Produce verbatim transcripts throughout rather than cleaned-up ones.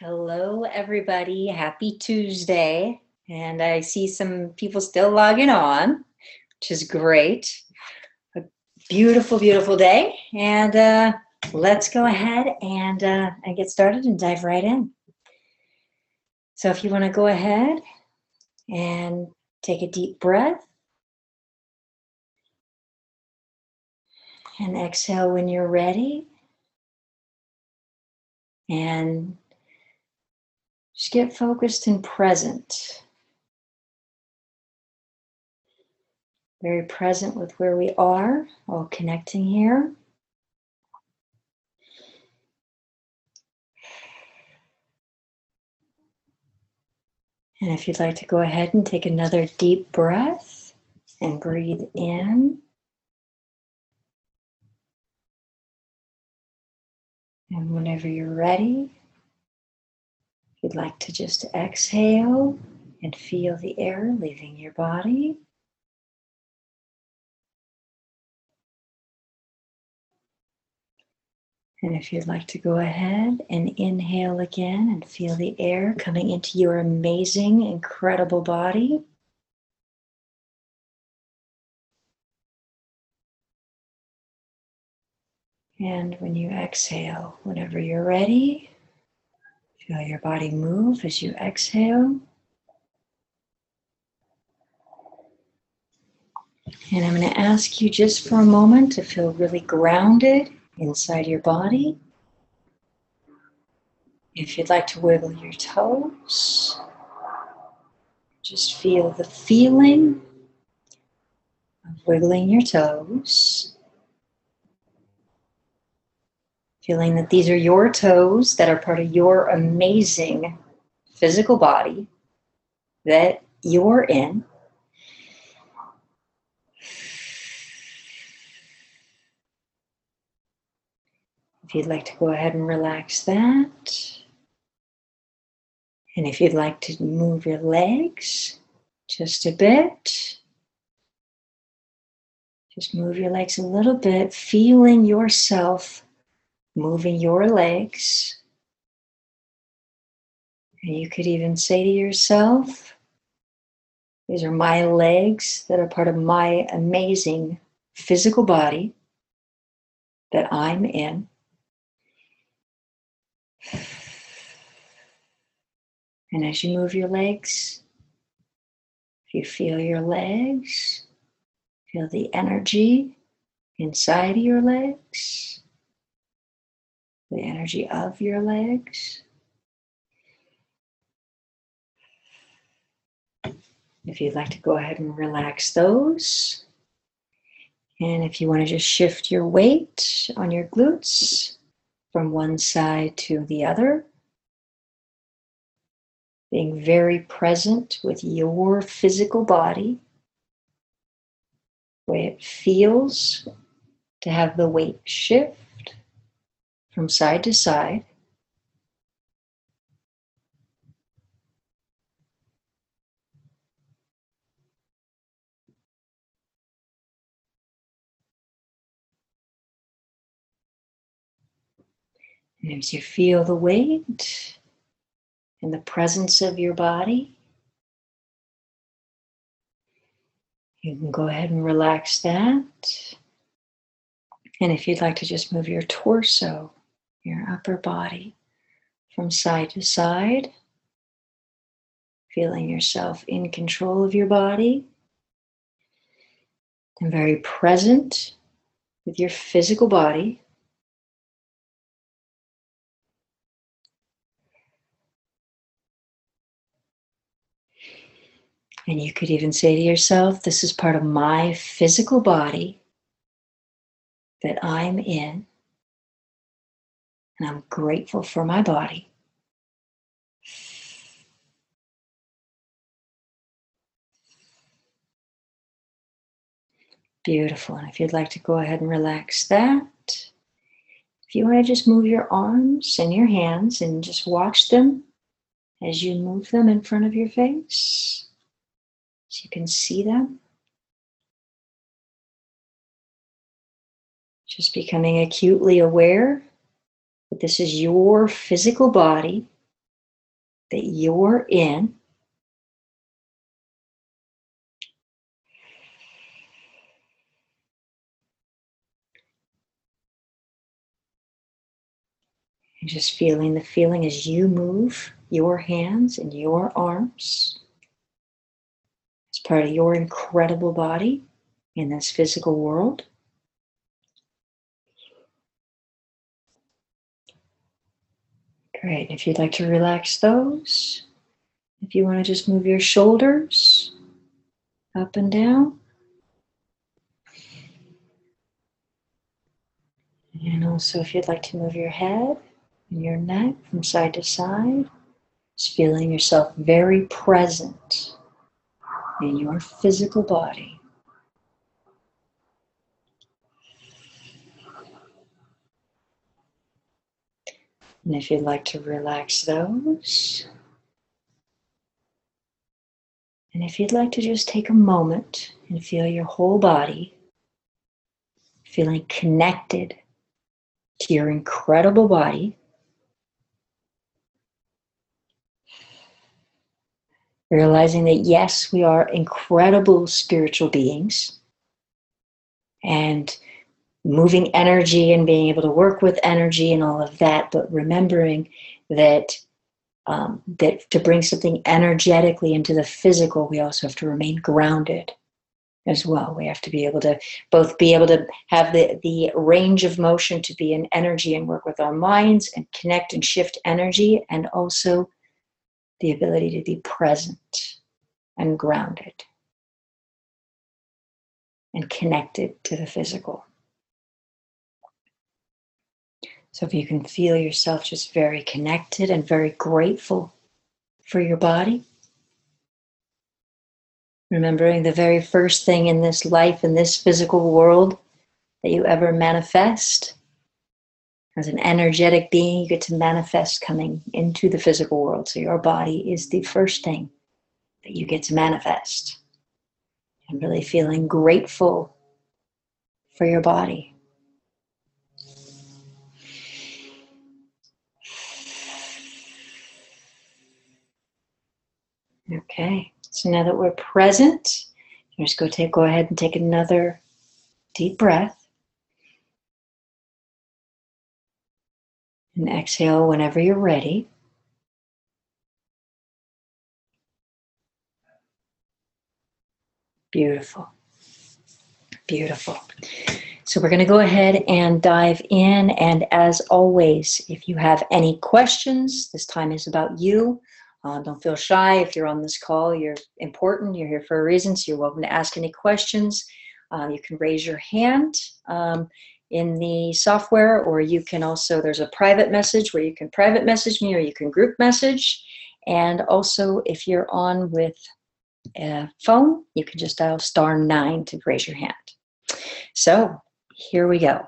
Hello, everybody. Happy Tuesday. And I see some people still logging on, which is great. A beautiful, beautiful day. And uh, let's go ahead and, uh, and get started and dive right in. So if you want to go ahead and take a deep breath and exhale when you're ready. And just get focused and present. Very present with where we are, all connecting here. And if you'd like to go ahead and take another deep breath and breathe in. And whenever you're ready, if you'd like to just exhale and feel the air leaving your body. And if you'd like to go ahead and inhale again and feel the air coming into your amazing, incredible body. And when you exhale, whenever you're ready, feel your body move as you exhale. And I'm going to ask you just for a moment to feel really grounded inside your body. If you'd like to wiggle your toes, just feel the feeling of wiggling your toes. Feeling that these are your toes that are part of your amazing physical body that you're in. If you'd like to go ahead and relax that. And if you'd like to move your legs just a bit, just move your legs a little bit, feeling yourself moving your legs. And you could even say to yourself, these are my legs that are part of my amazing physical body that I'm in. And as you move your legs, if you feel your legs, feel the energy inside of your legs, the energy of your legs. If you'd like to go ahead and relax those. And if you want to just shift your weight on your glutes from one side to the other, being very present with your physical body, the way it feels to have the weight shift from side to side. And as you feel the weight and the presence of your body, you can go ahead and relax that. And if you'd like to just move your torso, your upper body, from side to side, feeling yourself in control of your body and very present with your physical body. And you could even say to yourself, this is part of my physical body that I'm in, and I'm grateful for my body. Beautiful. And if you'd like to go ahead and relax that, if you want to just move your arms and your hands and just watch them as you move them in front of your face, so you can see them. Just becoming acutely aware that this is your physical body that you're in. And just feeling the feeling as you move your hands and your arms as part of your incredible body in this physical world. Great. If you'd like to relax those, if you want to just move your shoulders up and down. And also if you'd like to move your head and your neck from side to side, just feeling yourself very present in your physical body. And if you'd like to relax those, and if you'd like to just take a moment and feel your whole body feeling connected to your incredible body, realizing that yes, we are incredible spiritual beings, and moving energy and being able to work with energy and all of that, but remembering that um, that to bring something energetically into the physical, we also have to remain grounded as well. We have to be able to both be able to have the, the range of motion to be in energy and work with our minds and connect and shift energy, and also the ability to be present and grounded and connected to the physical. So if you can feel yourself just very connected and very grateful for your body, remembering the very first thing in this life, in this physical world that you ever manifest, as an energetic being, you get to manifest coming into the physical world. So your body is the first thing that you get to manifest. And really feeling grateful for your body. Okay, so now that we're present, just go take, go ahead and take another deep breath. And exhale whenever you're ready. Beautiful. Beautiful. So we're going to go ahead and dive in. And as always, if you have any questions, this time is about you. Uh, don't feel shy. If you're on this call, you're important. You're here for a reason. So you're welcome to ask any questions. Uh, you can raise your hand um, in the software, or you can also, there's a private message where you can private message me, or you can group message. And also, if you're on with a phone, you can just dial star nine to raise your hand. So here we go.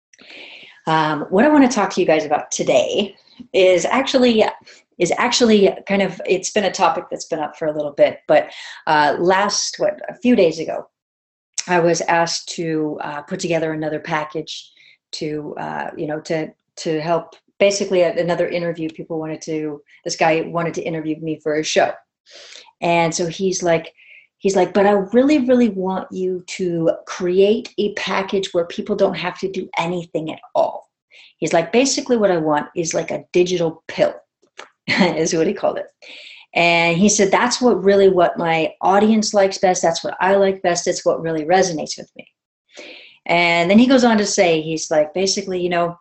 Um, what I want to talk to you guys about today is actually is actually kind of, it's been a topic that's been up for a little bit, but uh, last, what, a few days ago, I was asked to uh, put together another package to, uh, you know, to to help, basically another interview. People wanted to, this guy wanted to interview me for a show. And so he's like, he's like, but I really, really want you to create a package where people don't have to do anything at all. He's like, basically what I want is like a digital pill, is what he called it. And he said, that's what really what my audience likes best. That's what I like best. It's what really resonates with me. And then he goes on to say, he's like, basically, you know,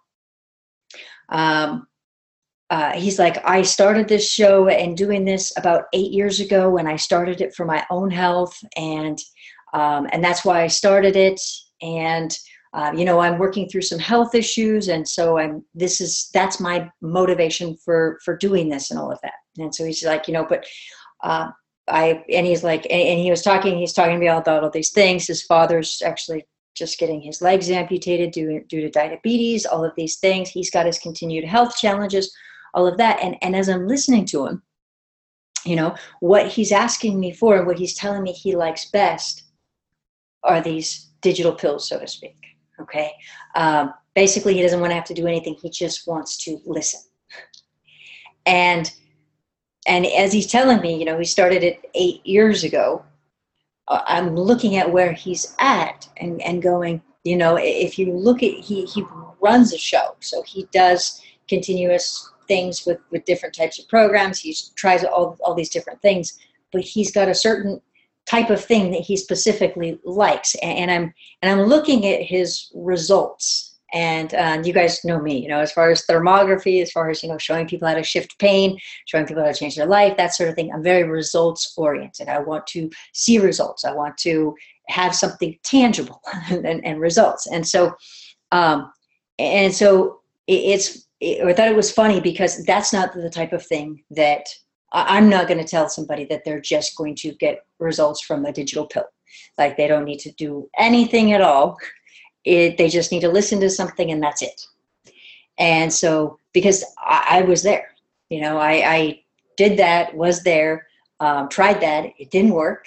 um, uh, he's like, I started this show and doing this about eight years ago, and I started it for my own health. And, um, and that's why I started it. And, uh, you know, I'm working through some health issues. And so I'm, this is, that's my motivation for, for doing this and all of that. And so he's like, you know, but, uh, I, and he's like, and, and he was talking, he's talking to me all about all these things. His father's actually just getting his legs amputated due, due to diabetes, all of these things. He's got his continued health challenges, all of that. And, and as I'm listening to him, you know, what he's asking me for and what he's telling me he likes best are these digital pills, so to speak. Okay. Um, basically, he doesn't want to have to do anything. He just wants to listen. And and as he's telling me, you know, he started it eight years ago. uh, I'm looking at where he's at and, and going, you know, if you look at, he, he runs a show. So he does continuous things with, with different types of programs. He tries all, all these different things, but he's got a certain type of thing that he specifically likes. And, and I'm, and I'm looking at his results. And uh, you guys know me, you know, as far as thermography, as far as, you know, showing people how to shift pain, showing people how to change their life, that sort of thing. I'm very results oriented. I want to see results. I want to have something tangible and, and results. And so, um, and so it, it's, it, I thought it was funny because that's not the type of thing that I, I'm not going to tell somebody that they're just going to get results from a digital pill. Like they don't need to do anything at all. It, they just need to listen to something and that's it. And so, because I, I was there, you know, I, I did that, was there, um, tried that, it didn't work.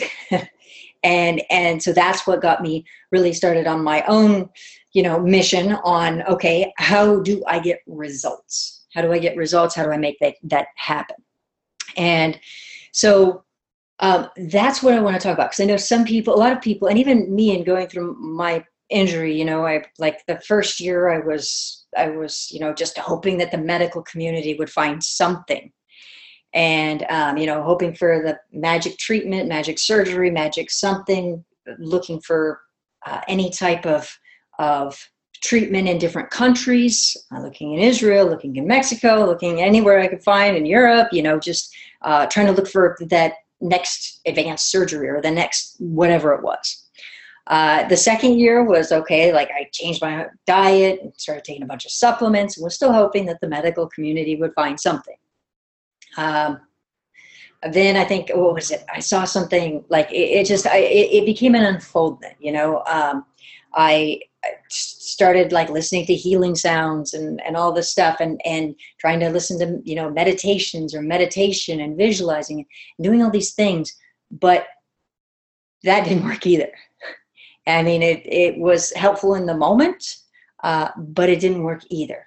and, and so that's what got me really started on my own, you know, mission on, okay, how do I get results? How do I get results? How do I make that, that happen? And so um, that's what I want to talk about. Cause I know some people, a lot of people, and even me in going through my injury, you know, I like the first year I was, I was, you know, just hoping that the medical community would find something and, um, you know, hoping for the magic treatment, magic surgery, magic something, looking for uh, any type of, of treatment in different countries, uh, looking in Israel, looking in Mexico, looking anywhere I could find in Europe, you know, just uh, trying to look for that next advanced surgery or the next, whatever it was. Uh, the second year was okay, like I changed my diet and started taking a bunch of supplements and was still hoping that the medical community would find something. Um, then I think, what was it? I saw something like, it, it just, I, it, it became an unfoldment, you know. Um, I started like listening to healing sounds and, and all this stuff and, and trying to listen to, you know, meditations or meditation and visualizing and doing all these things, but that didn't work either. I mean, it, it was helpful in the moment, uh, but it didn't work either.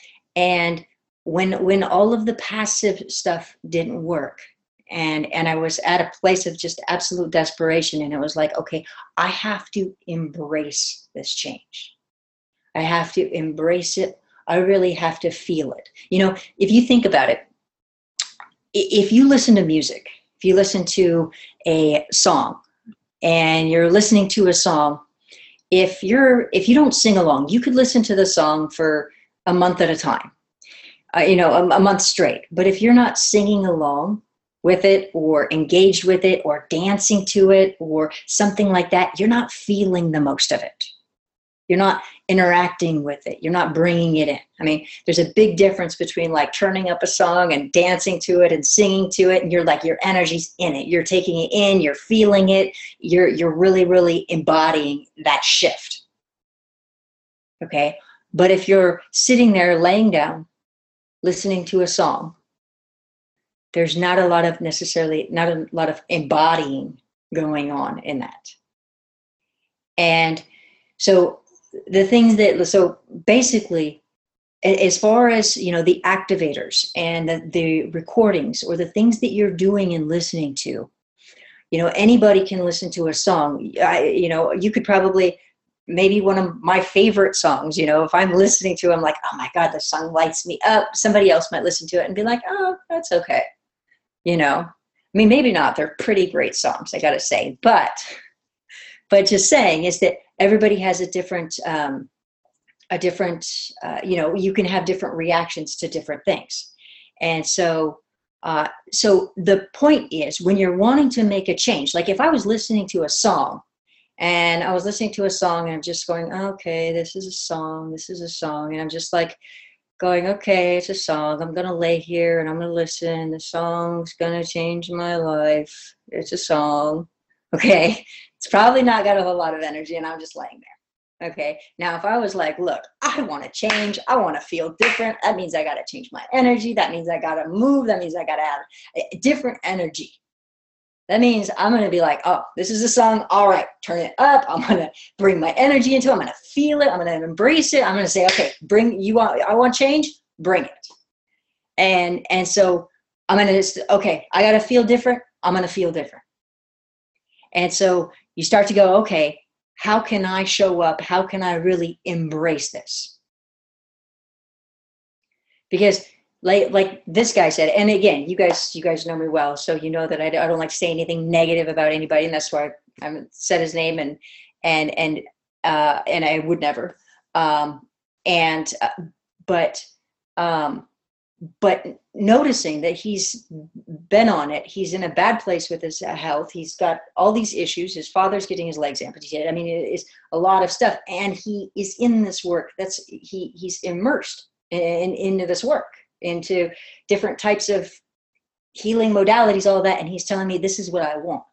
And when when all of the passive stuff didn't work, and, and I was at a place of just absolute desperation, and it was like, okay, I have to embrace this change. I have to embrace it. I really have to feel it. You know, if you think about it, if you listen to music, if you listen to a song, and you're listening to a song, if you're if you don't sing along, you could listen to the song for a month at a time, uh, you know, a, a month straight. But if you're not singing along with it or engaged with it or dancing to it or something like that, you're not feeling the most of it. You're not interacting with it. You're not bringing it in. I mean, there's a big difference between like turning up a song and dancing to it and singing to it. And you're like, your energy's in it. You're taking it in, you're feeling it. You're, you're really, really embodying that shift. Okay. But if you're sitting there laying down, listening to a song, there's not a lot of necessarily, not a lot of embodying going on in that. And so the things that, so basically, as far as, you know, the activators and the, the recordings or the things that you're doing and listening to, you know, anybody can listen to a song. I, you know, you could probably, maybe one of my favorite songs, you know, if I'm listening to, I'm like, oh my God, this song lights me up. Somebody else might listen to it and be like, oh, that's okay. You know, I mean, maybe not. They're pretty great songs, I got to say, but, but just saying is that everybody has a different, um, a different, uh, you know, you can have different reactions to different things. And so, uh, so the point is when you're wanting to make a change, like if I was listening to a song and I was listening to a song and I'm just going, okay, this is a song, this is a song. And I'm just like going, okay, it's a song. I'm going to lay here and I'm going to listen. The song's going to change my life. It's a song. Okay. It's probably not got a whole lot of energy and I'm just laying there. Okay. Now, if I was like, look, I want to change. I want to feel different. That means I got to change my energy. That means I got to move. That means I got to have a different energy. That means I'm going to be like, oh, this is a song. All right, turn it up. I'm going to bring my energy into it. I'm going to feel it. I'm going to embrace it. I'm going to say, okay, bring you want, I want change, bring it. And, and so I'm going to, okay, I got to feel different. I'm going to feel different. And so you start to go, okay, how can I show up? How can I really embrace this? Because like, like this guy said, and again, you guys, you guys know me well, so you know that I, I don't like to say anything negative about anybody, and that's why I, I haven't said his name, and and and uh, and I would never. Um, and uh, but um, but noticing that he's been on it, he's in a bad place with his health. He's got all these issues. His father's getting his legs amputated. I mean, it is a lot of stuff, and he is in this work. That's he he's immersed in, into this work, into different types of healing modalities, all that. And he's telling me, this is what I want.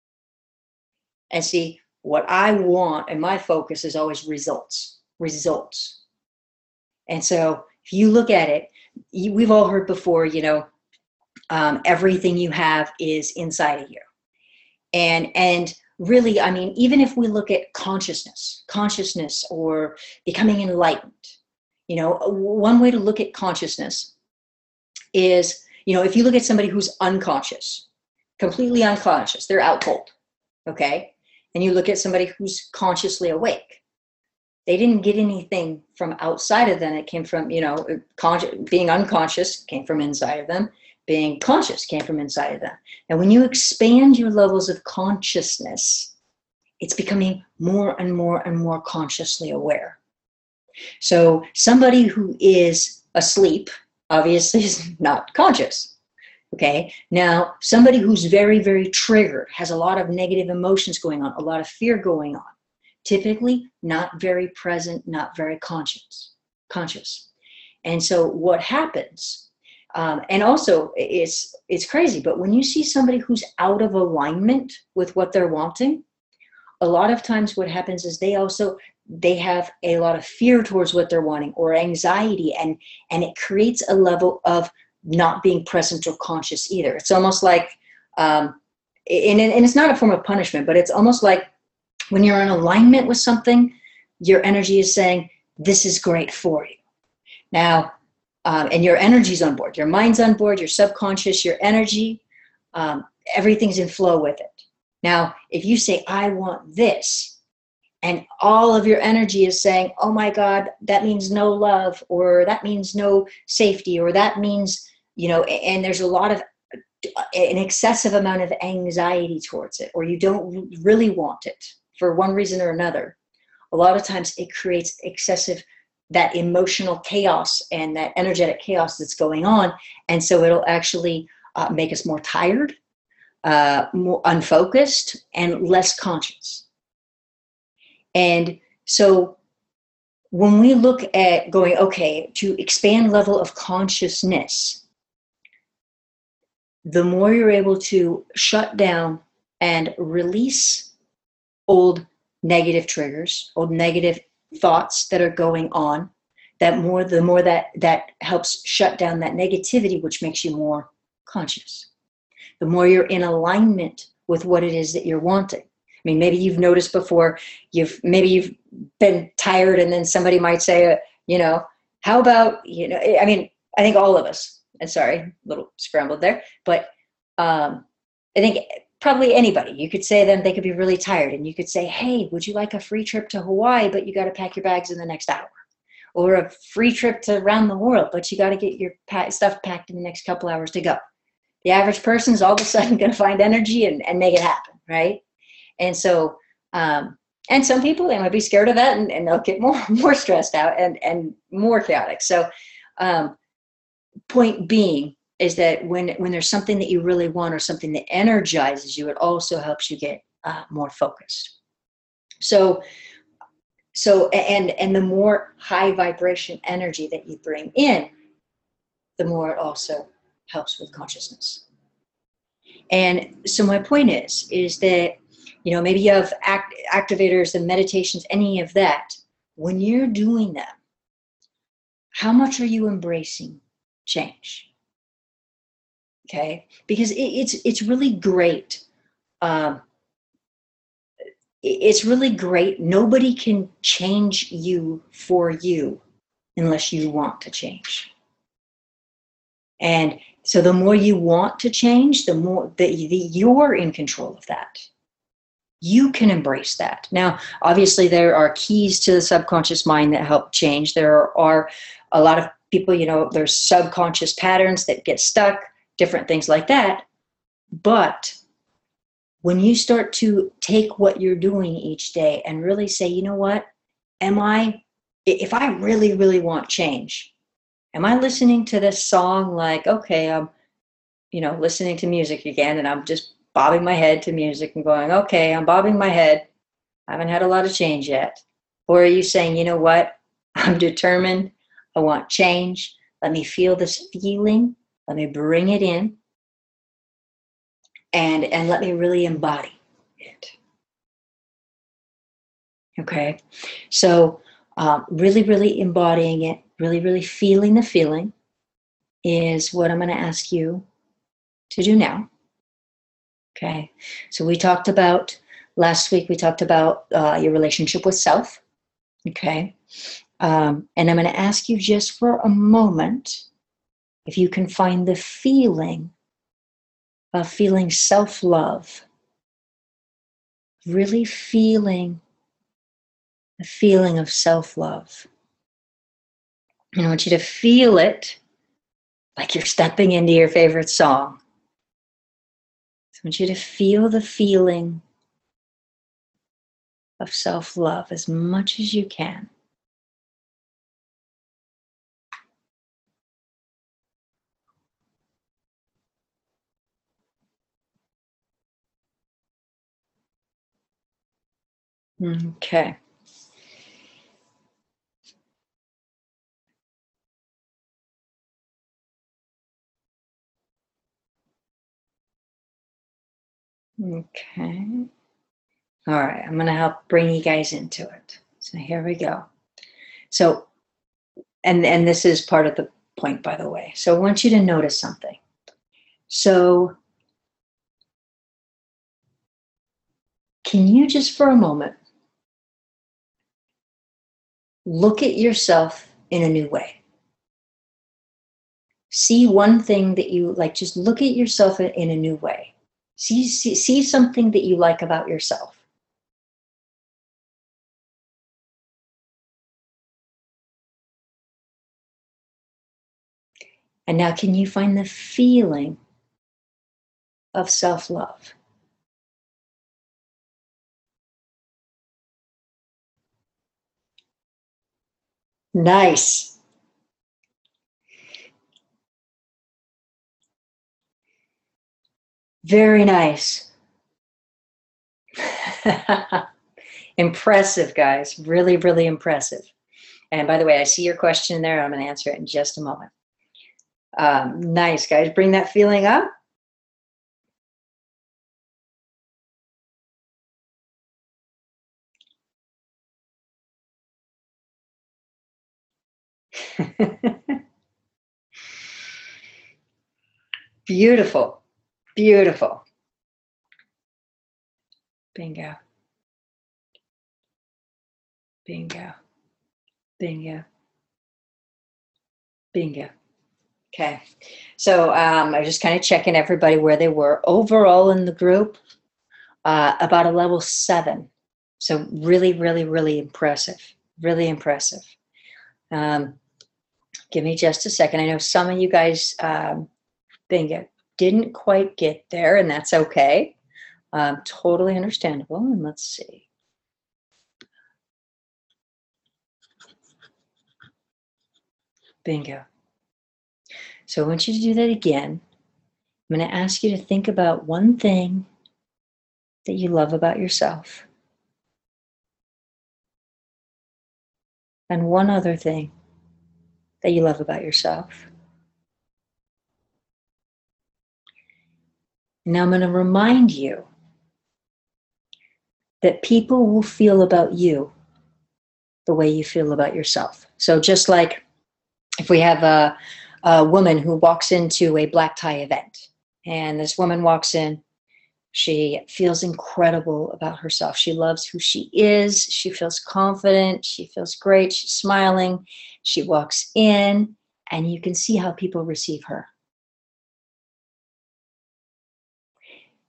And see, what I want and my focus is always results, results. And so if you look at it, you, we've all heard before, you know, um, everything you have is inside of you. And, and really, I mean, even if we look at consciousness, consciousness or becoming enlightened, you know, one way to look at consciousness is, you know, if you look at somebody who's unconscious, completely unconscious, they're out cold, okay? And you look at somebody who's consciously awake. They didn't get anything from outside of them. It came from, you know, being unconscious came from inside of them. Being conscious came from inside of them. And when you expand your levels of consciousness, it's becoming more and more and more consciously aware. So somebody who is asleep, obviously is not conscious. Okay. Now, somebody who's very, very triggered, has a lot of negative emotions going on, a lot of fear going on, typically not very present, not very conscious, conscious. And so what happens, um, and also it's, it's crazy, but when you see somebody who's out of alignment with what they're wanting, a lot of times what happens is they also, they have a lot of fear towards what they're wanting, or anxiety, and and it creates a level of not being present or conscious either. It's almost like, um, and, and it's not a form of punishment, but it's almost like when you're in alignment with something, your energy is saying, this is great for you. Now, um, and your energy's on board, your mind's on board, your subconscious, your energy, um, everything's in flow with it. Now, if you say, I want this, and all of your energy is saying, oh my God, that means no love, or that means no safety, or that means, you know, and there's a lot of, an excessive amount of anxiety towards it, or you don't really want it for one reason or another. A lot of times it creates excessive, that emotional chaos and that energetic chaos that's going on. And so it'll actually uh, make us more tired, uh, more unfocused, and less conscious. And so when we look at going, okay, to expand level of consciousness, the more you're able to shut down and release old negative triggers, old negative thoughts that are going on, that more, the more that, that helps shut down that negativity, which makes you more conscious. The more you're in alignment with what it is that you're wanting. I mean, maybe you've noticed before, you've maybe you've been tired, and then somebody might say, uh, you know, how about, you know, I mean, I think all of us, and sorry, a little scrambled there, but um, I think probably anybody, you could say them, they could be really tired, and you could say, hey, would you like a free trip to Hawaii, but you got to pack your bags in the next hour, or a free trip to around the world, but you got to get your pa- stuff packed in the next couple hours to go. The average person is all of a sudden going to find energy and, and make it happen, right? And so, um, and some people, they might be scared of that, and, and they'll get more, more stressed out and, and more chaotic. So, um, point being is that when, when there's something that you really want, or something that energizes you, it also helps you get uh, more focused. So, so, and, and the more high vibration energy that you bring in, the more it also helps with consciousness. And so my point is, is that, you know, maybe you have act, activators and meditations, any of that. When you're doing them, how much are you embracing change? Okay, because it, it's it's really great. Um, it, it's really great. Nobody can change you for you unless you want to change. And So the more you want to change, the more that you're in control of that. You can embrace that. Now, obviously, there are keys to the subconscious mind that help change. There are a lot of people, you know, there's subconscious patterns that get stuck, different things like that. But when you start to take what you're doing each day and really say, you know what, am I, if I really, really want change, am I listening to this song like, okay, I'm, you know, listening to music again and I'm just bobbing my head to music and going, okay, I'm bobbing my head. I haven't had a lot of change yet. Or are you saying, you know what, I'm determined. I want change. Let me feel this feeling. Let me bring it in. And, and let me really embody it. Okay. So um, really, really embodying it, really, really feeling the feeling is what I'm going to ask you to do now. Okay. So we talked about, last week we talked about uh, your relationship with self. Okay. Um, and I'm going to ask you just for a moment if you can find the feeling of feeling self-love, really feeling the feeling of self-love. And I want you to feel it like you're stepping into your favorite song. So I want you to feel the feeling of self-love as much as you can. Okay. Okay. All right. I'm going to help bring you guys into it. So here we go. So, and, and this is part of the point, by the way. So I want you to notice something. So can you just for a moment look at yourself in a new way? See one thing that you like, just look at yourself in a new way. See, see, see something that you like about yourself. And now can you find the feeling of self-love? Nice. Very nice. Impressive, guys. Really, really impressive. And by the way, I see your question there. I'm going to answer it in just a moment. Um, nice, guys. Bring that feeling up. Beautiful. Beautiful. Bingo. Bingo. Bingo. Bingo. Okay. So um, I'm just kind of checking everybody where they were. Overall in the group, uh, about a level seven. So really, really, really impressive. Really impressive. Um, give me just a second. I know some of you guys, um, bingo, didn't quite get there, and that's okay. Um, totally understandable. And let's see. Bingo. So I want you to do that again. I'm going to ask you to think about one thing that you love about yourself. And one other thing that you love about yourself. Now I'm going to remind you that people will feel about you the way you feel about yourself. So just like if we have a, a woman who walks into a black tie event, and this woman walks in, she feels incredible about herself. She loves who she is. She feels confident. She feels great. She's smiling. She walks in, and you can see how people receive her.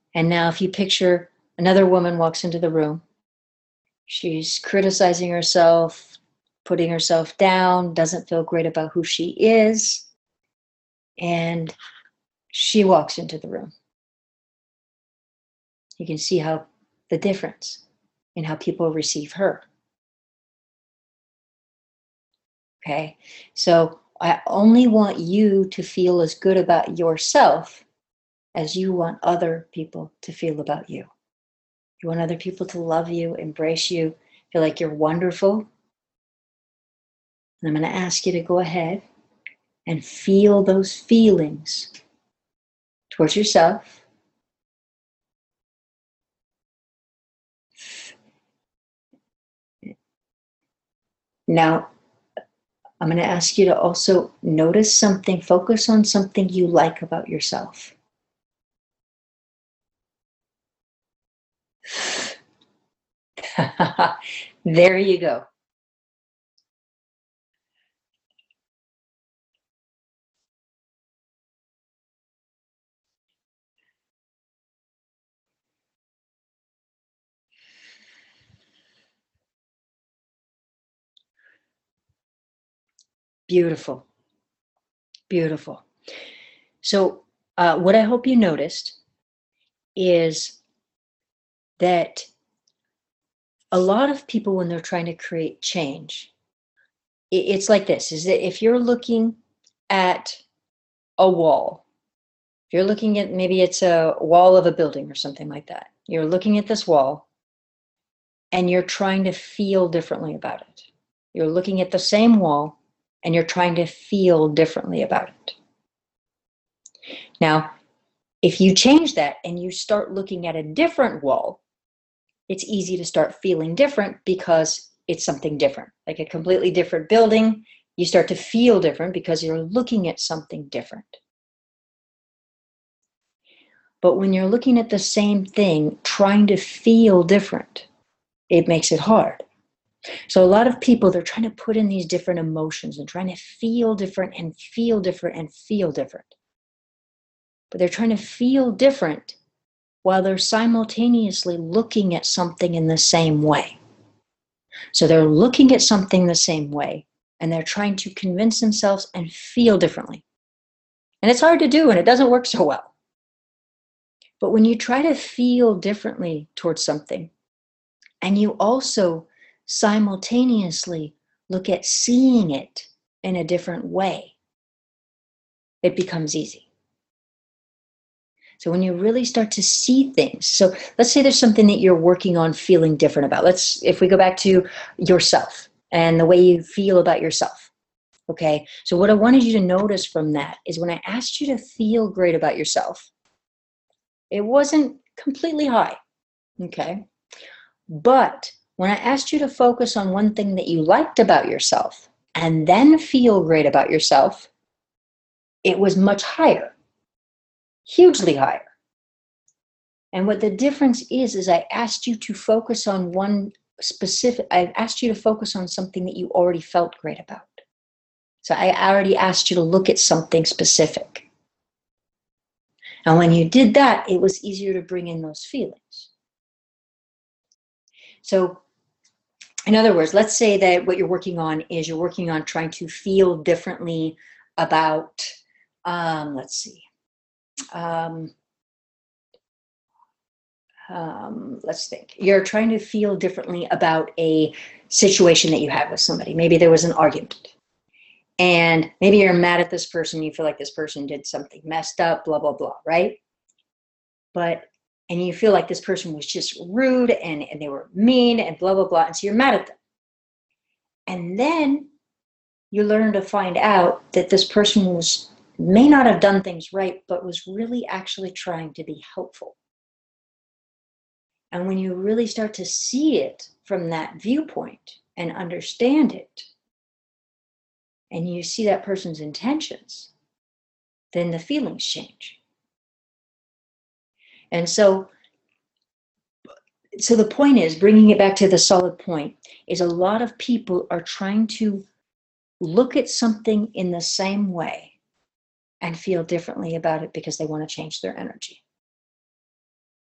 And now if you picture another woman walks into the room, she's criticizing herself, putting herself down, doesn't feel great about who she is, and she walks into the room. You can see how the difference in how people receive her. Okay, so I only want you to feel as good about yourself as you want other people to feel about you. You want other people to love you, embrace you, feel like you're wonderful. And I'm going to ask you to go ahead and feel those feelings towards yourself. Now, I'm going to ask you to also notice something, focus on something you like about yourself. There you go. Beautiful. Beautiful. So, uh, what I hope you noticed is that a lot of people, when they're trying to create change, it's like this, is that if you're looking at a wall, if you're looking at, maybe it's a wall of a building or something like that, you're looking at this wall and you're trying to feel differently about it. You're looking at the same wall and you're trying to feel differently about it. Now, if you change that and you start looking at a different wall, it's easy to start feeling different because it's something different, like a completely different building. You start to feel different because you're looking at something different. But when you're looking at the same thing, trying to feel different, it makes it hard. So a lot of people, they're trying to put in these different emotions and trying to feel different and feel different and feel different. But they're trying to feel different while they're simultaneously looking at something in the same way. So they're looking at something the same way, and they're trying to convince themselves and feel differently. And it's hard to do, and it doesn't work so well. But when you try to feel differently towards something, and you also simultaneously look at seeing it in a different way, it becomes easy. So when you really start to see things, so let's say there's something that you're working on feeling different about. Let's, if we go back to yourself and the way you feel about yourself. Okay, so what I wanted you to notice from that is when I asked you to feel great about yourself, it wasn't completely high, okay? But when I asked you to focus on one thing that you liked about yourself and then feel great about yourself, it was much higher, hugely higher. And what the difference is, is I asked you to focus on one specific, I asked you to focus on something that you already felt great about. So I already asked you to look at something specific. And when you did that, it was easier to bring in those feelings. So in other words, let's say that what you're working on is you're working on trying to feel differently about, um, let's see, um, um, let's think. You're trying to feel differently about a situation that you had with somebody. Maybe there was an argument. And maybe you're mad at this person, you feel like this person did something messed up, blah, blah, blah, right? But, and you feel like this person was just rude and, and they were mean and blah, blah, blah. And so you're mad at them. And then you learn to find out that this person was, may not have done things right, but was really actually trying to be helpful. And when you really start to see it from that viewpoint and understand it, and you see that person's intentions, then the feelings change. And so, so the point is, bringing it back to the solid point, is a lot of people are trying to look at something in the same way and feel differently about it because they want to change their energy.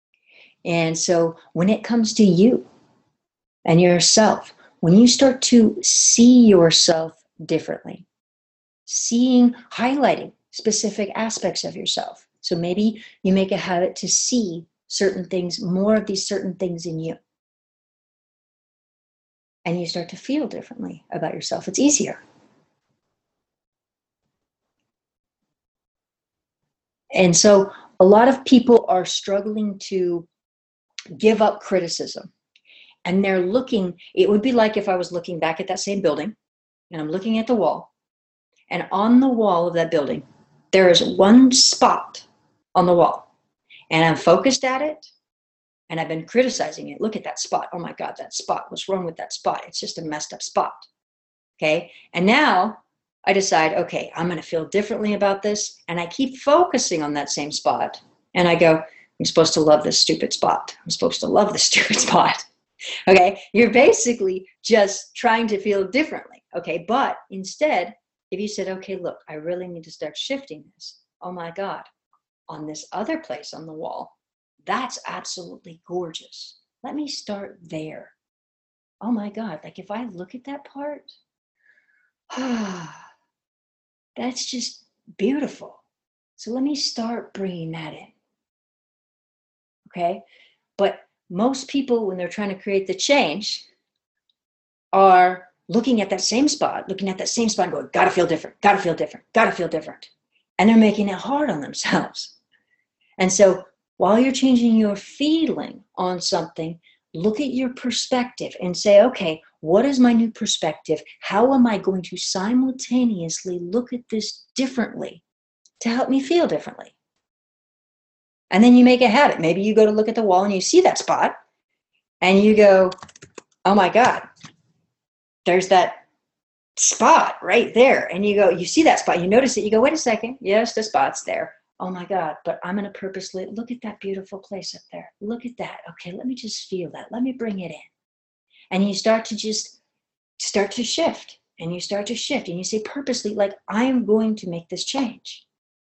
And so when it comes to you and yourself, when you start to see yourself differently, seeing, highlighting specific aspects of yourself. So maybe you make a habit to see certain things, more of these certain things in you. And you start to feel differently about yourself. It's easier. And so a lot of people are struggling to give up criticism. And they're looking, it would be like if I was looking back at that same building and I'm looking at the wall, and on the wall of that building, there is one spot on the wall, and I'm focused at it, and I've been criticizing it. Look at that spot. Oh my God, that spot. What's wrong with that spot? It's just a messed up spot. Okay. And now I decide, okay, I'm going to feel differently about this. And I keep focusing on that same spot. And I go, I'm supposed to love this stupid spot. I'm supposed to love this stupid spot. Okay. You're basically just trying to feel differently. Okay. But instead, if you said, okay, look, I really need to start shifting this. Oh my God, on this other place on the wall, that's absolutely gorgeous. Let me start there. Oh my God, like if I look at that part, that's just beautiful. So let me start bringing that in. Okay. But most people, when they're trying to create the change, are looking at that same spot, looking at that same spot and going, gotta feel different, gotta feel different, gotta feel different. And they're making it hard on themselves. And so while you're changing your feeling on something, look at your perspective and say, okay, what is my new perspective? How am I going to simultaneously look at this differently to help me feel differently? And then you make a habit. Maybe you go to look at the wall and you see that spot and you go, oh my God, there's that spot right there. And you go, you see that spot, you notice it, you go, wait a second, yes, the spot's there. Oh my God, but I'm going to purposely look at that beautiful place up there. Look at that. Okay, let me just feel that. Let me bring it in. And you start to just start to shift and you start to shift and you say purposely, like, I'm going to make this change.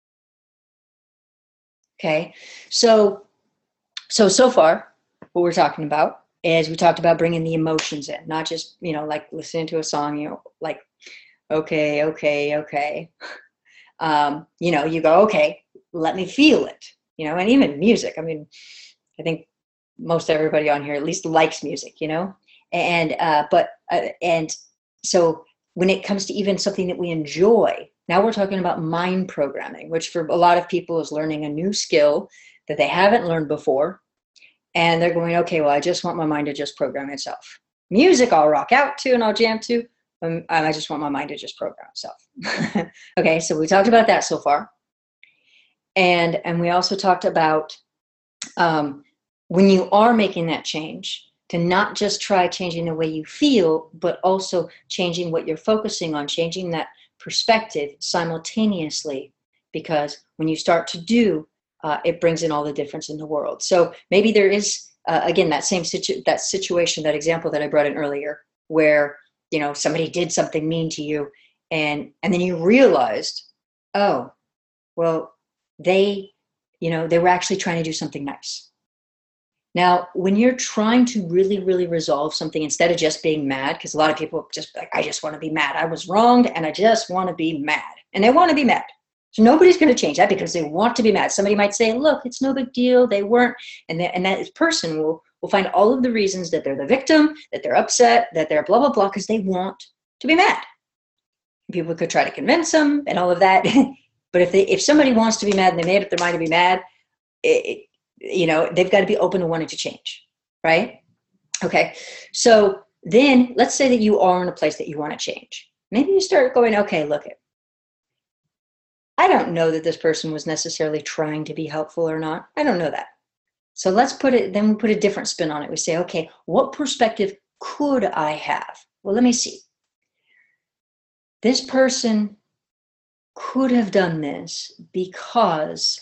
Okay, so, so, so far, what we're talking about is we talked about bringing the emotions in, not just, you know, like listening to a song, you know, like, okay, okay, okay. Um, you know, you go, okay, let me feel it, you know, and even music. I mean, I think most everybody on here at least likes music, you know, and, uh, but, uh, and so when it comes to even something that we enjoy, now we're talking about mind programming, which for a lot of people is learning a new skill that they haven't learned before. And they're going, okay, well, I just want my mind to just program itself. Music I'll rock out to and I'll jam to. Um, I just want my mind to just program itself. Okay, so we talked about that so far. And, and we also talked about um, when you are making that change, to not just try changing the way you feel, but also changing what you're focusing on, changing that perspective simultaneously. Because when you start to do, uh, it brings in all the difference in the world. So maybe there is, uh, again, that same situ- that situation, that example that I brought in earlier, where, you know, somebody did something mean to you, and and then you realized, oh, well, they, you know, they were actually trying to do something nice. Now, when you're trying to really, really resolve something instead of just being mad, because a lot of people just like, I just want to be mad. I was wronged and I just want to be mad. And they want to be mad. So nobody's going to change that because they want to be mad. Somebody might say, look, it's no big deal. They weren't. And, they, and that person will, will find all of the reasons that they're the victim, that they're upset, that they're blah, blah, blah, because they want to be mad. People could try to convince them and all of that. But if they, if somebody wants to be mad and they made up their mind to be mad, it, it, you know, they've got to be open to wanting to change, right? Okay. So then let's say that you are in a place that you want to change. Maybe you start going, okay, look it. I don't know that this person was necessarily trying to be helpful or not. I don't know that. So let's put it, then we put a different spin on it. We say, okay, what perspective could I have? Well, let me see. This person could have done this because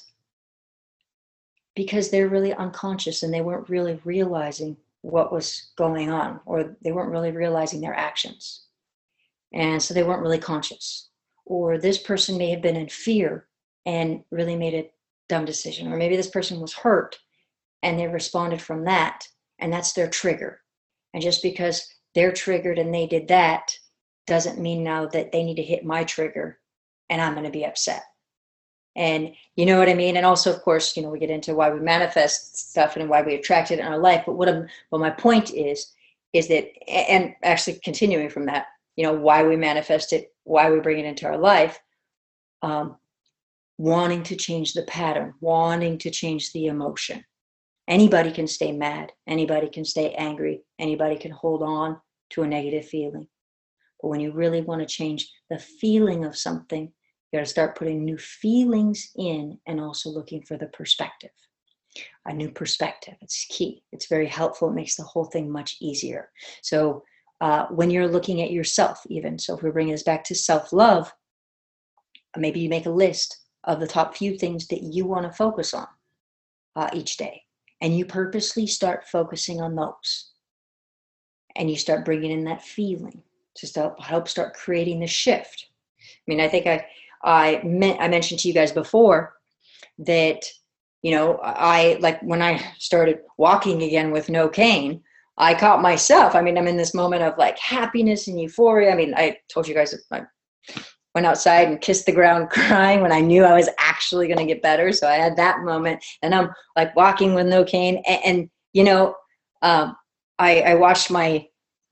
because they're really unconscious and they weren't really realizing what was going on, or they weren't really realizing their actions. And so they weren't really conscious. Or this person may have been in fear and really made a dumb decision. Or maybe this person was hurt and they responded from that, and that's their trigger. And just because they're triggered and they did that doesn't mean now that they need to hit my trigger and I'm going to be upset. And you know what I mean? And also, of course, you know, we get into why we manifest stuff and why we attract it in our life. But what I'm, but my point is, is that, and actually continuing from that, you know, why we manifest it, why we bring it into our life, um, wanting to change the pattern, wanting to change the emotion. Anybody can stay mad. Anybody can stay angry. Anybody can hold on to a negative feeling. But when you really want to change the feeling of something, you got to start putting new feelings in and also looking for the perspective. A new perspective. It's key. It's very helpful. It makes the whole thing much easier. So uh, when you're looking at yourself, even, so if we're bringing this back to self-love, maybe you make a list of the top few things that you want to focus on uh, each day. And you purposely start focusing on those. And you start bringing in that feeling to start, help start creating the shift. I mean, I think I, I, meant, I mentioned to you guys before that, you know, I, like when I started walking again with no cane, I caught myself. I mean, I'm in this moment of like happiness and euphoria. I mean, I told you guys I went outside and kissed the ground crying when I knew I was actually going to get better. So I had that moment, and I'm like walking with no cane. And, and you know, um, I, I watched my,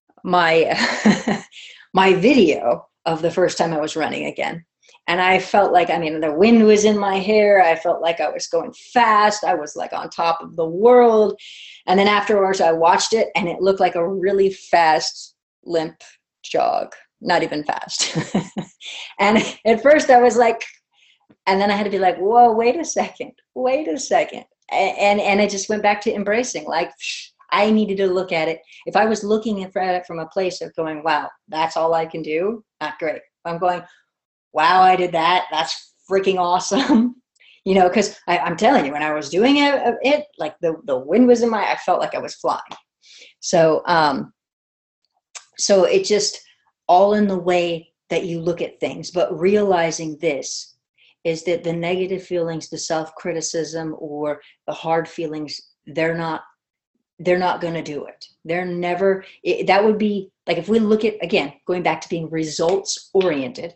my, my video of the first time I was running again. And I felt like, I mean, the wind was in my hair. I felt like I was going fast. I was like on top of the world. And then afterwards I watched it and it looked like a really fast, limp jog. Not even fast. And at first I was like, and then I had to be like, whoa, wait a second, wait a second. And, and, and I just went back to embracing, like, I needed to look at it. If I was looking at it from a place of going, wow, that's all I can do, not great. I'm going, wow, I did that. That's freaking awesome. You know, because I'm telling you, when I was doing it, it like the, the wind was in my, I felt like I was flying. So, um, so it just, all in the way that you look at things, but realizing this is that the negative feelings, the self-criticism or the hard feelings, they're not, they're not going to do it. They're never, it, that would be like, if we look at, again, going back to being results oriented,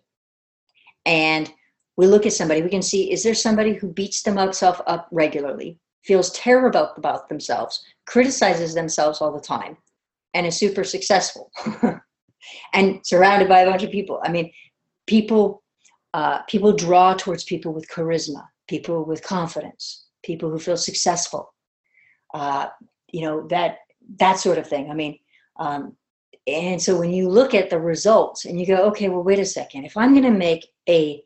and we look at somebody, we can see, is there somebody who beats themselves up regularly, feels terrible about themselves, criticizes themselves all the time, and is super successful? And surrounded by a bunch of people. I mean, people, uh, people draw towards people with charisma, people with confidence, people who feel successful. Uh, you know, that, that sort of thing. I mean, um, and so when you look at the results and you go, okay, well, wait a second. If I'm going to make a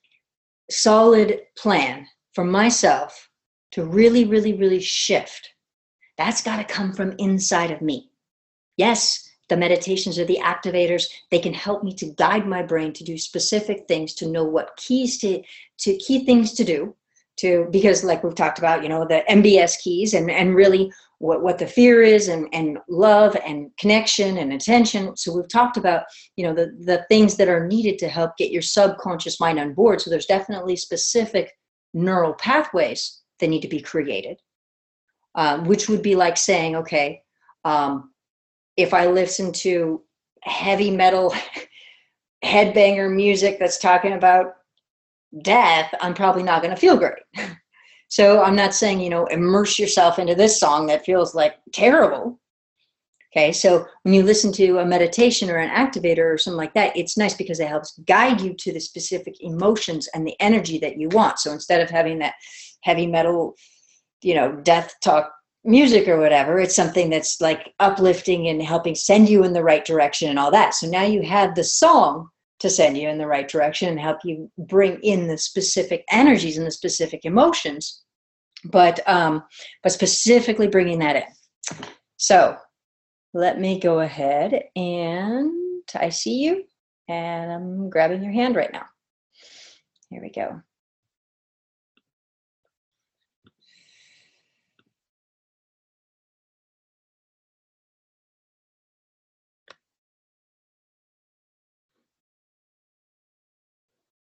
solid plan for myself to really, really, really shift, that's got to come from inside of me. Yes, the meditations or the activators, they can help me to guide my brain to do specific things, to know what keys to, to key things to do, to, because like we've talked about, you know, the M B S keys, and, and really what, what the fear is, and, and love and connection and attention. So we've talked about, you know, the, the things that are needed to help get your subconscious mind on board. So there's definitely specific neural pathways that need to be created, um, which would be like saying, okay, um, if I listen to heavy metal headbanger music that's talking about death, I'm probably not going to feel great. So I'm not saying, you know, immerse yourself into this song that feels like terrible. Okay, so when you listen to a meditation or an activator or something like that, it's nice because it helps guide you to the specific emotions and the energy that you want. So instead of having that heavy metal, you know, death talk music or whatever, it's something that's like uplifting and helping send you in the right direction and all that. So now you have the song to send you in the right direction and help you bring in the specific energies and the specific emotions, but um, but specifically bringing that in. So let me go ahead, and I see you, and I'm grabbing your hand right now. Here we go.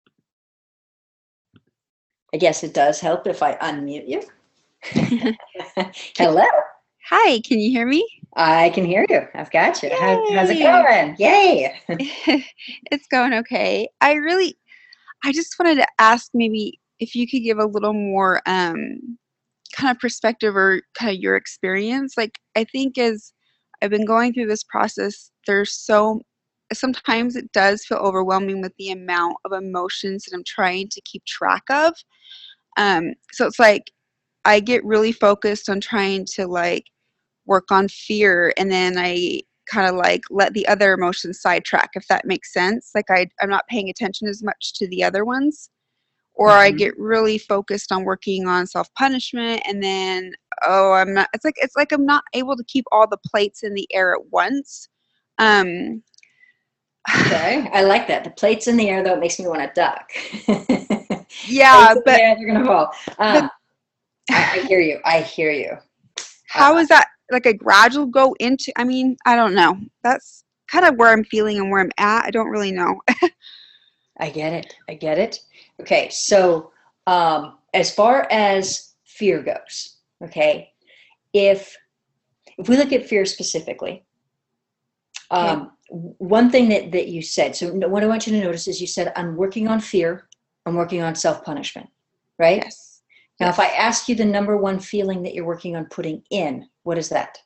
I guess it does help if I unmute you. Can, Hello. hi, can you hear me? I can hear you. I've got you. How, how's it Yay! going? Yay. It's going okay. I really, I just wanted to ask maybe if you could give a little more um, kind of perspective or kind of your experience. Like, I think as I've been going through this process, there's so, sometimes it does feel overwhelming with the amount of emotions that I'm trying to keep track of. Um, so it's like I get really focused on trying to like work on fear, and then I kind of like let the other emotions sidetrack, if that makes sense. Like I, I'm not paying attention as much to the other ones, or I hmm get really focused on working on self punishment, and then oh, I'm not. It's like it's like I'm not able to keep all the plates in the air at once. Um, Okay. I like that. The plates in the air, though, it makes me want to duck. yeah, Plates in the but air, they're going to fall. but Um, I, I hear you. I hear you. Uh, how is that like a gradual go into? I mean, I don't know. That's kind of where I'm feeling and where I'm at. I don't really know. I get it. I get it. Okay. So, um, as far as fear goes, okay, if if we look at fear specifically, Okay. um, one thing that, that you said, so what I want you to notice is you said, I'm working on fear, I'm working on self-punishment, right? Yes. Now, if I Yes. ask you the number one feeling that you're working on putting in, what is that?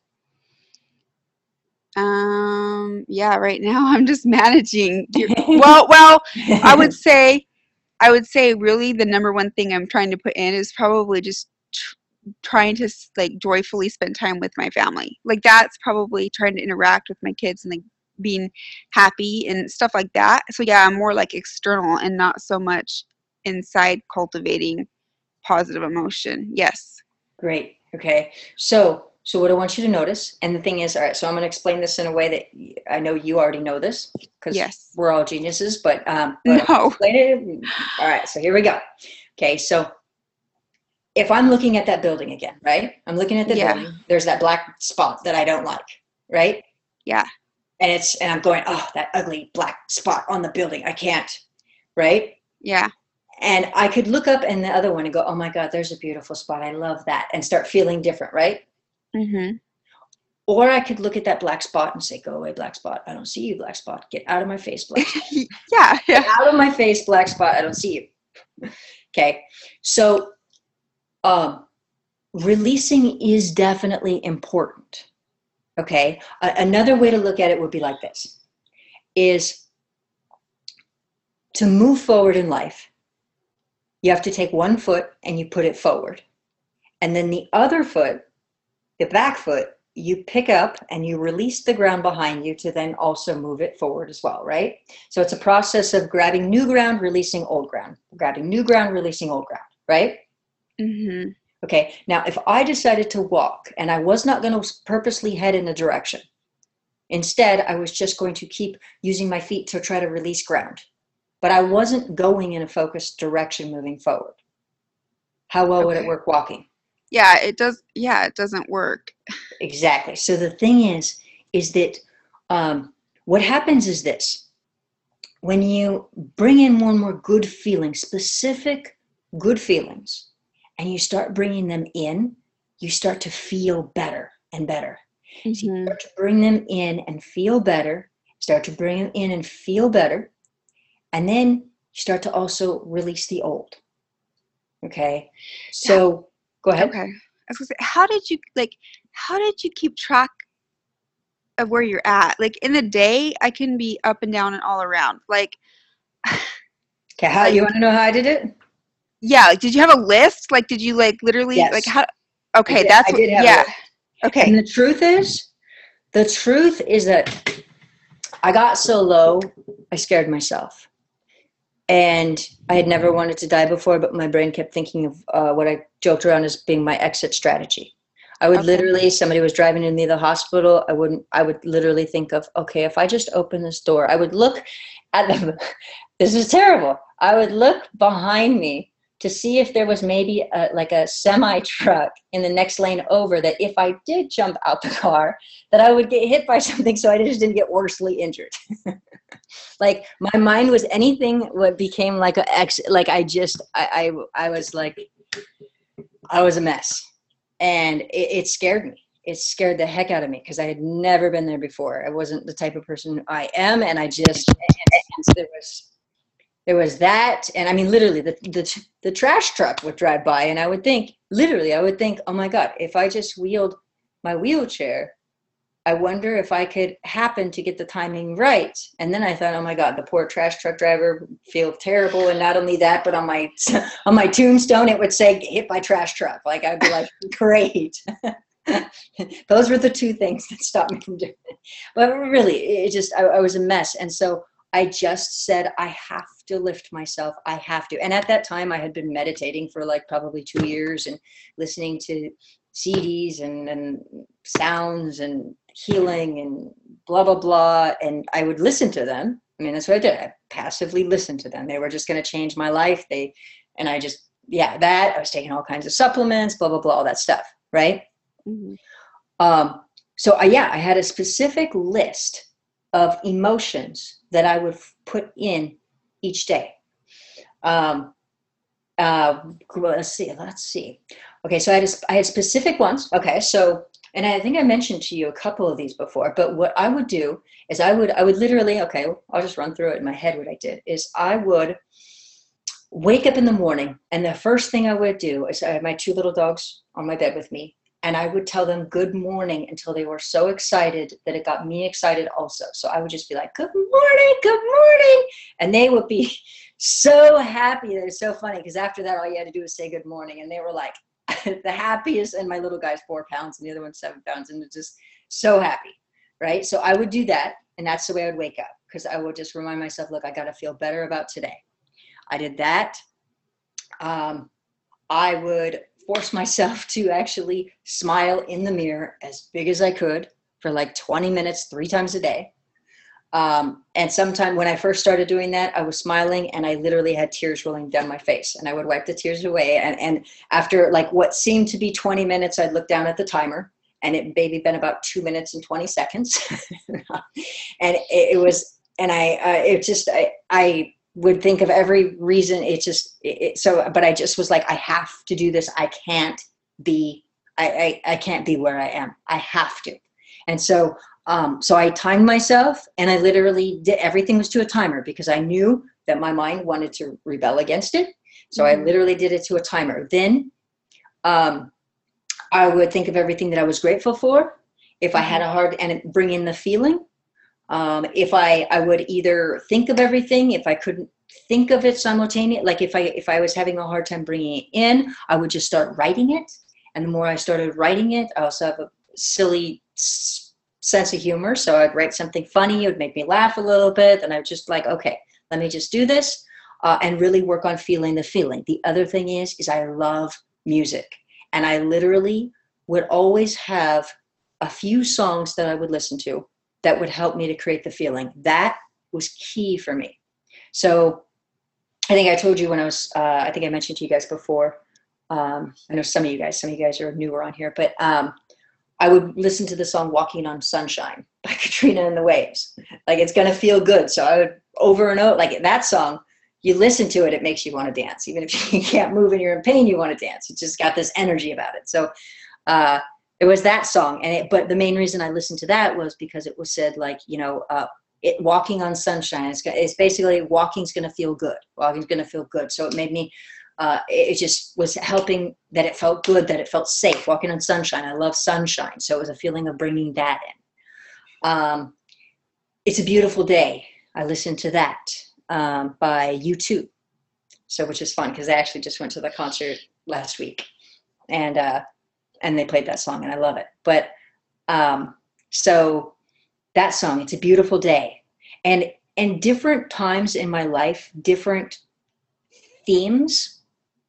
Um, yeah, right now I'm just managing. Do you, well, well, I would say, I would say really the number one thing I'm trying to put in is probably just tr- trying to s- like joyfully spend time with my family. Like that's probably trying to interact with my kids and like being happy and stuff like that. So yeah, I'm more like external and not so much inside cultivating positive emotion. Yes. Great. Okay. So, so what I want you to notice, and the thing is, all right, so I'm going to explain this in a way that y- I know you already know this because Yes. we're all geniuses, but um, but I'm going to No. explain it. All right. So here we go. Okay. So if I'm looking at that building again, right? I'm looking at the Yeah. building. There's that black spot that I don't like, right? Yeah. And it's and I'm going, oh, that ugly black spot on the building. I can't, right? Yeah. And I could look up in the other one and go, oh my God, there's a beautiful spot. I love that. And start feeling different, right? Mhm. Or I could look at that black spot and say, go away, black spot. I don't see you, black spot. Get out of my face, black spot. Yeah. Get Yeah. out of my face, black spot. I don't see you. Okay. So um, releasing is definitely important. Okay. A- another way to look at it would be like this is to move forward in life. You have to take one foot and you put it forward. And then the other foot, the back foot, you pick up and you release the ground behind you to then also move it forward as well, right? So it's a process of grabbing new ground, releasing old ground, grabbing new ground, releasing old ground, right? Mhm. Okay, now if I decided to walk and I was not going to purposely head in a direction, instead I was just going to keep using my feet to try to release ground, but I wasn't going in a focused direction moving forward. How well would it Okay. work walking? Yeah, it does. Yeah, it doesn't work. Exactly. So the thing is, is that um, what happens is this: when you bring in more and more good feelings, specific good feelings, and you start bringing them in, you start to feel better and better. So you Mhm. start to bring them in and feel better, start to bring them in and feel better, and then you start to also release the old. Okay. Yeah. So go ahead. Okay. I was gonna say, how did you like? How did you keep track of where you're at? Like in the day, I can be up and down and all around. Like, Okay. How you like want to know how I did it? yeah. Like, did you have a list? Like, did you like literally like Yes, how? I Okay, did. that's I what. did have a Yeah. list. And Okay. the truth is, the truth is that I got so low, I scared myself. And I had never wanted to die before, but my brain kept thinking of uh, what I joked around as being my exit strategy. I would Okay. literally, somebody was driving in near the hospital. I wouldn't, I would literally think of, okay, if I just open this door, I would look at the, this is terrible. I would look behind me to see if there was maybe a, like a semi truck in the next lane over, that if I did jump out the car, that I would get hit by something so I just didn't get worsely injured. Like my mind was anything what became like a ex, like I just, I, I, I was like, I was a mess. and it, it scared me. It scared the heck out of me because I had never been there before. I wasn't the type of person I am, and I just and there was there was that, and I mean, literally, the the the trash truck would drive by, and I would think, literally, I would think, oh my God, if I just wheeled my wheelchair, I wonder if I could happen to get the timing right. And then I thought, oh my God, the poor trash truck driver feel terrible. And not only that, but on my on my tombstone, it would say hit by trash truck. Like I'd be like, great. Those were the two things that stopped me from doing it. But really, it just, I, I was a mess. And so I just said, I have to lift myself. I have to. And at that time, I had been meditating for like probably two years and listening to C Ds and, and sounds and healing and blah, blah, blah. And I would listen to them. I mean, that's what I did. I passively listened to them. They were just going to change my life. They, and I just, yeah, that I was taking all kinds of supplements, blah, blah, blah, all that stuff. Right. Mm-hmm. Um, so I, yeah, I had a specific list of emotions that I would put in each day. Um, uh, let's see, let's see. Okay. So I had, a, I had specific ones. Okay. So, and I think I mentioned to you a couple of these before, but what I would do is I would, I would literally, okay, I'll just run through it in my head. What I did is I would wake up in the morning, and the first thing I would do is I had my two little dogs on my bed with me, and I would tell them good morning until they were so excited that it got me excited also. So I would just be like, good morning, good morning. And they would be so happy. They're so funny because after that, all you had to do was say good morning. And they were like the happiest. And my little guy's four pounds and the other one's seven pounds. And they're just so happy, right? So I would do that. And that's the way I would wake up, because I would just remind myself, look, I got to feel better about today. I did that. Um, I would force myself to actually smile in the mirror as big as I could for like twenty minutes, three times a day. Um, and sometime when I first started doing that, I was smiling and I literally had tears rolling down my face, and I would wipe the tears away. And, and after like what seemed to be twenty minutes, I'd look down at the timer, and it maybe been about two minutes and twenty seconds. And it, it was, and I, uh, it just, I, I, would think of every reason. It just, it, so, but I just was like, I have to do this. I can't be, I, I, I can't be where I am. I have to. And so, um, so I timed myself, and I literally did, everything was to a timer because I knew that my mind wanted to rebel against it. So mm-hmm. I literally did it to a timer. Then, um, I would think of everything that I was grateful for. If I had a hard, and bring in the feeling. Um, if I, I would either think of everything, if I couldn't think of it simultaneously, like if I, if I was having a hard time bringing it in, I would just start writing it. And the more I started writing it, I also have a silly s- sense of humor. So I'd write something funny. It would make me laugh a little bit. And I was just like, okay, let me just do this uh, and really work on feeling the feeling. The other thing is, is I love music, and I literally would always have a few songs that I would listen to that would help me to create the feeling. That was key for me. So I think I told you when I was, uh, I think I mentioned to you guys before, um, I know some of you guys, some of you guys are newer on here, but um, I would listen to the song Walking on Sunshine by Katrina and the Waves. Like, it's going to feel good. So I would over and over, like that song, you listen to it, it makes you want to dance. Even if you can't move and you're in pain, you want to dance. It just got this energy about it. So, uh, it was that song. And it, but the main reason I listened to that was because it was said, like, you know, uh, it walking on sunshine. It's, it's basically walking's going to feel good. Walking's going to feel good. So it made me, uh, it just was helping that it felt good, that it felt safe. Walking on sunshine. I love sunshine. So it was a feeling of bringing that in. Um, It's a Beautiful Day. I listened to that um, by U two. So, which is fun because I actually just went to the concert last week. And, uh, and they played that song, and I love it. But, um, so that song, It's a Beautiful Day. And, and different times in my life, different themes,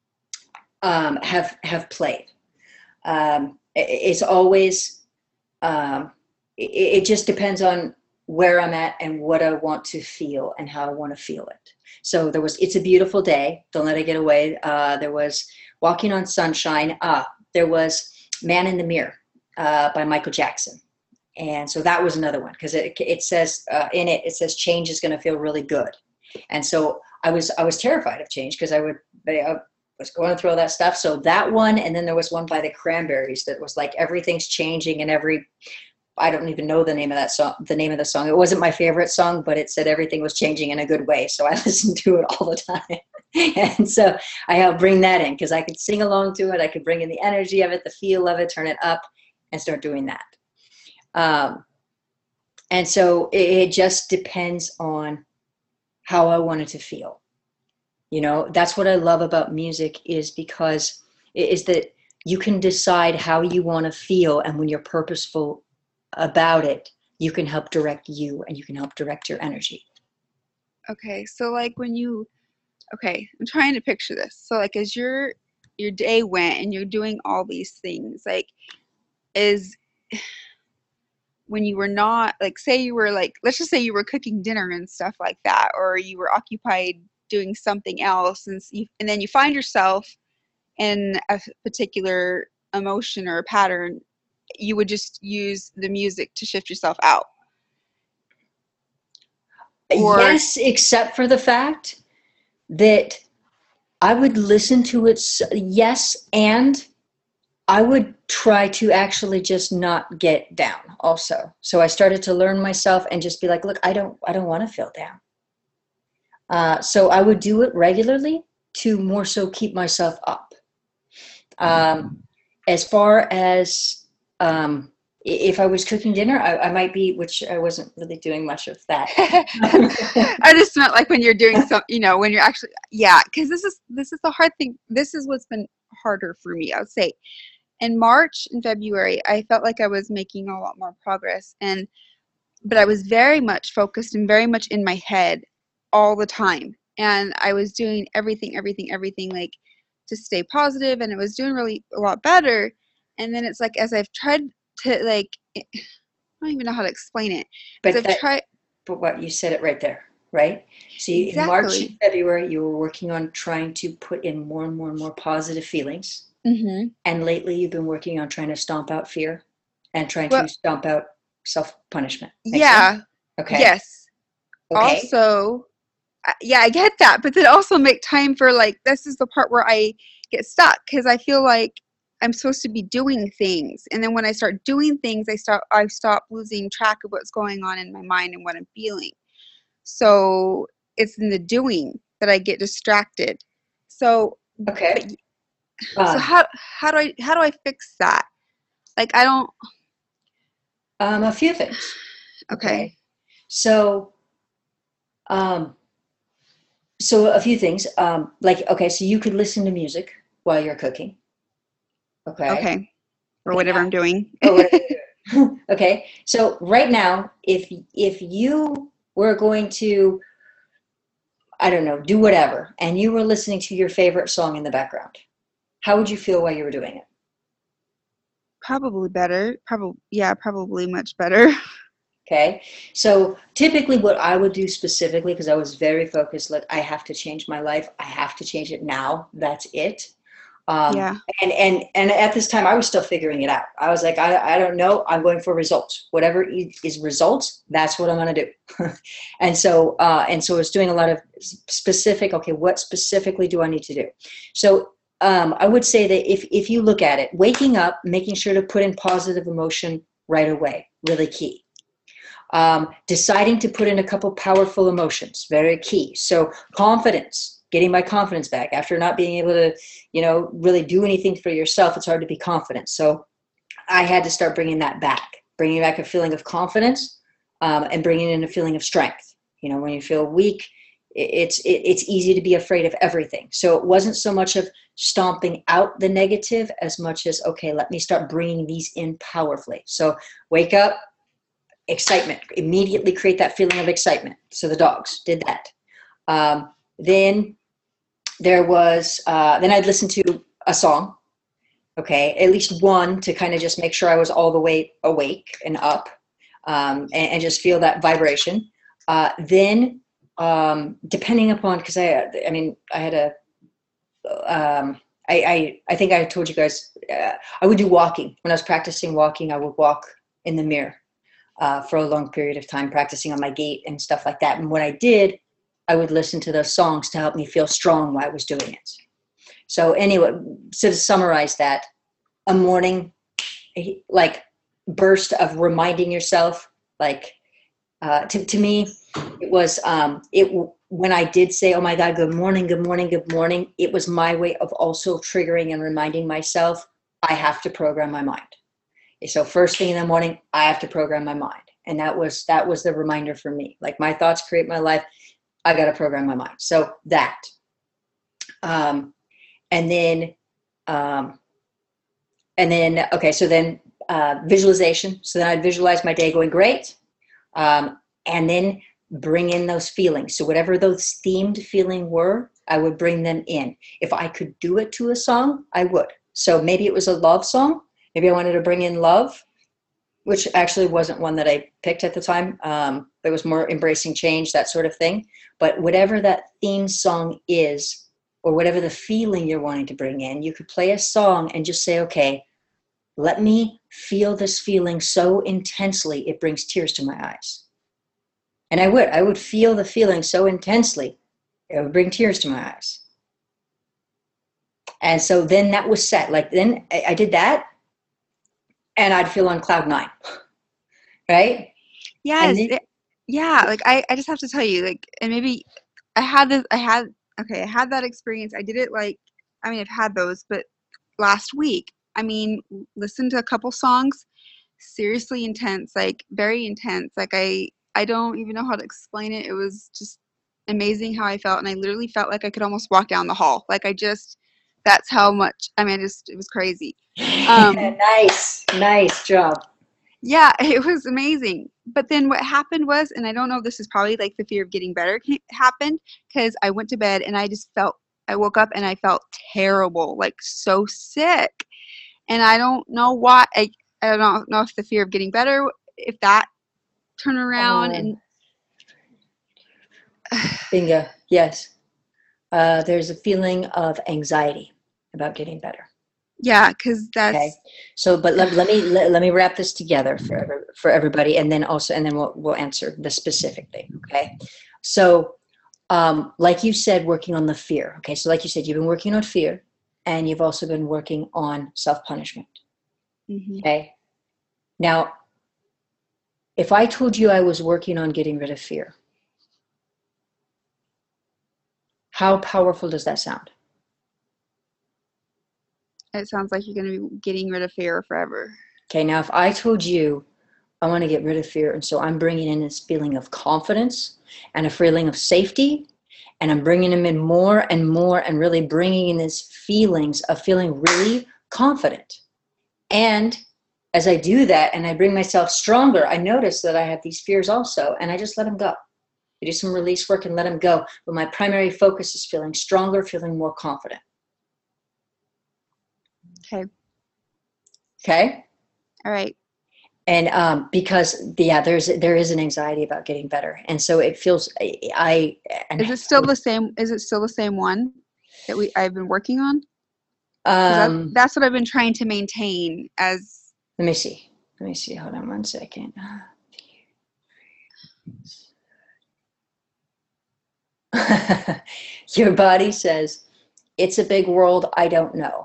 um, have, have played. Um, it, it's always, um, it, it just depends on where I'm at and what I want to feel and how I want to feel it. So there was It's a Beautiful Day, Don't Let It Get Away. Uh, there was Walking on Sunshine. Ah, there was Man in the Mirror uh, by Michael Jackson. And so that was another one because it, it says uh, in it, it says change is going to feel really good. And so I was, I was terrified of change because I would, I, was going through all that stuff. So that one, and then there was one by the Cranberries that was like everything's changing and every, I don't even know the name of that song, the name of the song. It wasn't my favorite song, but it said everything was changing in a good way. So I listened to it all the time. And so I helped bring that in because I could sing along to it. I could bring in the energy of it, the feel of it, turn it up and start doing that. Um, and so it, it just depends on how I wanted to feel. You know, that's what I love about music is because it is that you can decide how you want to feel. And when you're purposeful about it, you can help direct you and you can help direct your energy. Okay. So like when you, okay, I'm trying to picture this. So like as your, your day went and you're doing all these things, like is when you were not like, say you were like, let's just say you were cooking dinner and stuff like that, or you were occupied doing something else. And, you, and then you find yourself in a particular emotion or a pattern, you would just use the music to shift yourself out. Or, yes, except for the fact that I would listen to it. Yes. And I would try to actually just not get down also. So I started to learn myself and just be like, look, I don't, I don't want to feel down. Uh, so I would do it regularly to more so keep myself up. Um, as far as um, if I was cooking dinner, I, I might be, which I wasn't really doing much of that. I just meant like when you're doing some, you know, when you're actually, yeah, because this is this is the hard thing. This is what's been harder for me. I would say, in March and February, I felt like I was making a lot more progress, and but I was very much focused and very much in my head all the time. And I was doing everything, everything, everything like to stay positive, and it was doing really a lot better. And then it's like, as I've tried to like, I don't even know how to explain it. But, I've that, tried, but what you said it right there, right? See, exactly. In March and February, you were working on trying to put in more and more and more positive feelings. Mm-hmm. And lately you've been working on trying to stomp out fear and trying well, to stomp out self-punishment. Yeah. Sense? Okay. Yes. Okay. Also, yeah, I get that, but then also make time for like, this is the part where I get stuck because I feel like I'm supposed to be doing things, and then when I start doing things, I start I stop losing track of what's going on in my mind and what I'm feeling. So it's in the doing that I get distracted. So okay. But, so um, how how do I how do I fix that? Like I don't. Um, a few things. Okay. okay. So, um, so a few things. Um, like okay, so you could listen to music while you're cooking. Okay. Okay. Or okay. whatever I'm doing. or whatever you're doing. Okay. So right now, if if you were going to, I don't know, do whatever, and you were listening to your favorite song in the background, how would you feel while you were doing it? Probably better. Probably, yeah, probably much better. Okay. So typically what I would do specifically, because I was very focused, like I have to change my life. I have to change it now. That's it. Um, yeah. And, and, and at this time I was still figuring it out. I was like, I, I don't know. I'm going for results. Whatever is results, that's what I'm going to do. and so, uh, and so I was doing a lot of specific, okay, what specifically do I need to do? So um, I would say that if, if you look at it, waking up, making sure to put in positive emotion right away, really key. Um, deciding to put in a couple powerful emotions, very key. So confidence, getting my confidence back after not being able to, you know, really do anything for yourself. It's hard to be confident. So I had to start bringing that back, bringing back a feeling of confidence um, and bringing in a feeling of strength. You know, when you feel weak, it's, it, it's easy to be afraid of everything. So it wasn't so much of stomping out the negative as much as, okay, let me start bringing these in powerfully. So wake up, excitement, immediately create that feeling of excitement. So the dogs did that. Um, then there was, uh, then I'd listen to a song, okay, at least one to kind of just make sure I was all the way awake and up um, and, and just feel that vibration. Uh, then um, depending upon, because I, I mean, I had a, um, I, I, I think I told you guys, uh, I would do walking. When I was practicing walking, I would walk in the mirror. Uh, for a long period of time, practicing on my gait and stuff like that. And what I did, I would listen to those songs to help me feel strong while I was doing it. So anyway, so to summarize that, a morning like burst of reminding yourself, like uh, to, to me, it was um, it when I did say, oh my God, good morning, good morning, good morning, it was my way of also triggering and reminding myself, I have to program my mind. So first thing in the morning, I have to program my mind. And that was, that was the reminder for me. Like my thoughts create my life. I got to program my mind. So that, um, and then, um, and then, okay. So then, uh, visualization. So then I'd visualize my day going great. Um, and then bring in those feelings. So whatever those themed feeling were, I would bring them in. If I could do it to a song, I would. So maybe it was a love song. Maybe I wanted to bring in love, which actually wasn't one that I picked at the time. Um, it was more embracing change, that sort of thing. But whatever that theme song is, or whatever the feeling you're wanting to bring in, you could play a song and just say, okay, let me feel this feeling so intensely, it brings tears to my eyes. And I would, I would feel the feeling so intensely, it would bring tears to my eyes. And so then that was set. Like then I, I did that and I'd feel on cloud nine. Right? Yes. Then, it, yeah. Like I, I just have to tell you, like, and maybe I had this, I had, okay, I had that experience. I did it like, I mean, I've had those, but last week, I mean, listened to a couple songs, seriously intense, like very intense. Like I, I don't even know how to explain it. It was just amazing how I felt. And I literally felt like I could almost walk down the hall. Like I just, that's how much, I mean, I just, it was crazy. Um, nice, nice job. Yeah, it was amazing. But then what happened was, and I don't know if this is probably like the fear of getting better happened, because I went to bed and I just felt, I woke up and I felt terrible, like so sick. And I don't know why, I, I don't know if the fear of getting better, if that turn around and. Bingo, yes. Uh, there's a feeling of anxiety about getting better. Yeah, because that's okay. So, but let, let me let, let me wrap this together for for everybody, and then also, and then we'll we'll answer the specific thing. Okay. So, um, like you said, working on the fear. Okay. So, like you said, you've been working on fear, and you've also been working on self-punishment. Mm-hmm. Okay. Now, if I told you I was working on getting rid of fear, how powerful does that sound? It sounds like you're going to be getting rid of fear forever. Okay, now if I told you I want to get rid of fear, and so I'm bringing in this feeling of confidence and a feeling of safety, and I'm bringing them in more and more and really bringing in these feelings of feeling really confident. And as I do that and I bring myself stronger, I notice that I have these fears also, and I just let them go. I do some release work and let them go. But my primary focus is feeling stronger, feeling more confident. Okay. Okay. All right. And um, because yeah, there's there is an anxiety about getting better, and so it feels I. I and is it still the same? Is it still the same one that we I've been working on? Um, that, that's what I've been trying to maintain. As let me see. Let me see. Hold on one second. Your body says, "It's a big world. I don't know."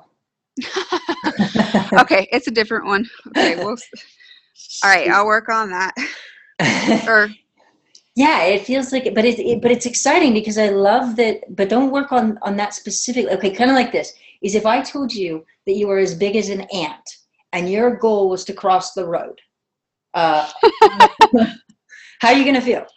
Okay, it's a different one. Okay, we'll. All right, I'll work on that. Or yeah, it feels like it, but it's it, but it's exciting because I love that. But don't work on on that specifically. Okay, kind of like this is if I told you that you were as big as an ant and your goal was to cross the road. Uh, how are you gonna feel?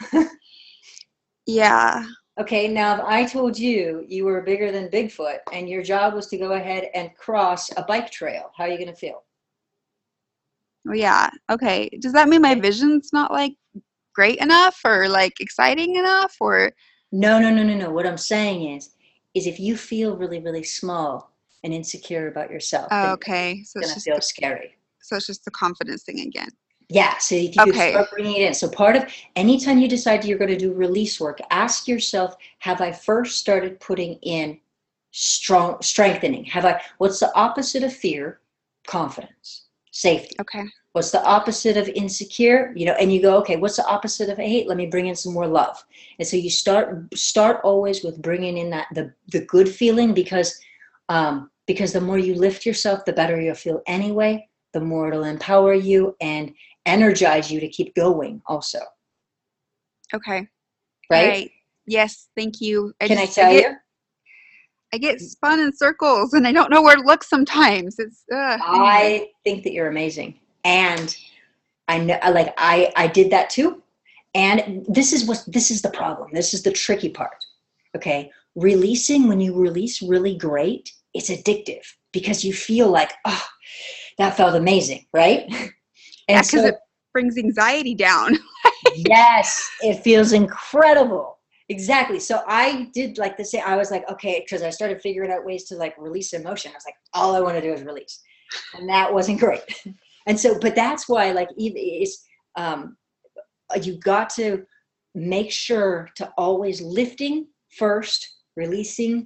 Yeah. Okay, now if I told you you were bigger than Bigfoot and your job was to go ahead and cross a bike trail, how are you gonna feel? Well, yeah. Okay. Does that mean my vision's not like great enough or like exciting enough or? No, no, no, no, no. What I'm saying is, is if you feel really, really small and insecure about yourself, Oh, then okay. So it's it's gonna just feel the, scary. so it's just the confidence thing again. Yeah. So if you okay. could start bringing it in. So part of anytime you decide you're going to do release work, ask yourself: have I first started putting in strong strengthening? Have I? What's the opposite of fear? Confidence, safety. Okay. What's the opposite of insecure? You know, and you go, okay, what's the opposite of hate? Let me bring in some more love. And so you start start always with bringing in that the the good feeling, because Um, because the more you lift yourself, the better you'll feel anyway, the more it'll empower you and energize you to keep going also. Okay. All Right? right. Yes, thank you. I Can I just I tell get you? I get spun in circles and I don't know where to look sometimes. It's uh anyway. I think that you're amazing. And I know, like, I, I did that too. And this is what, this is the problem. This is the tricky part. Okay. Releasing, when you release really great, it's addictive because you feel like, oh, that felt amazing. Right. Yeah, And because so, it brings anxiety down. yes, it feels incredible. Exactly. So I did like the same. I was like, okay, because I started figuring out ways to like release emotion. I was like, all I want to do is release. And that wasn't great. And so, but that's why, like, even it's, um, you got to make sure to always lifting first, releasing,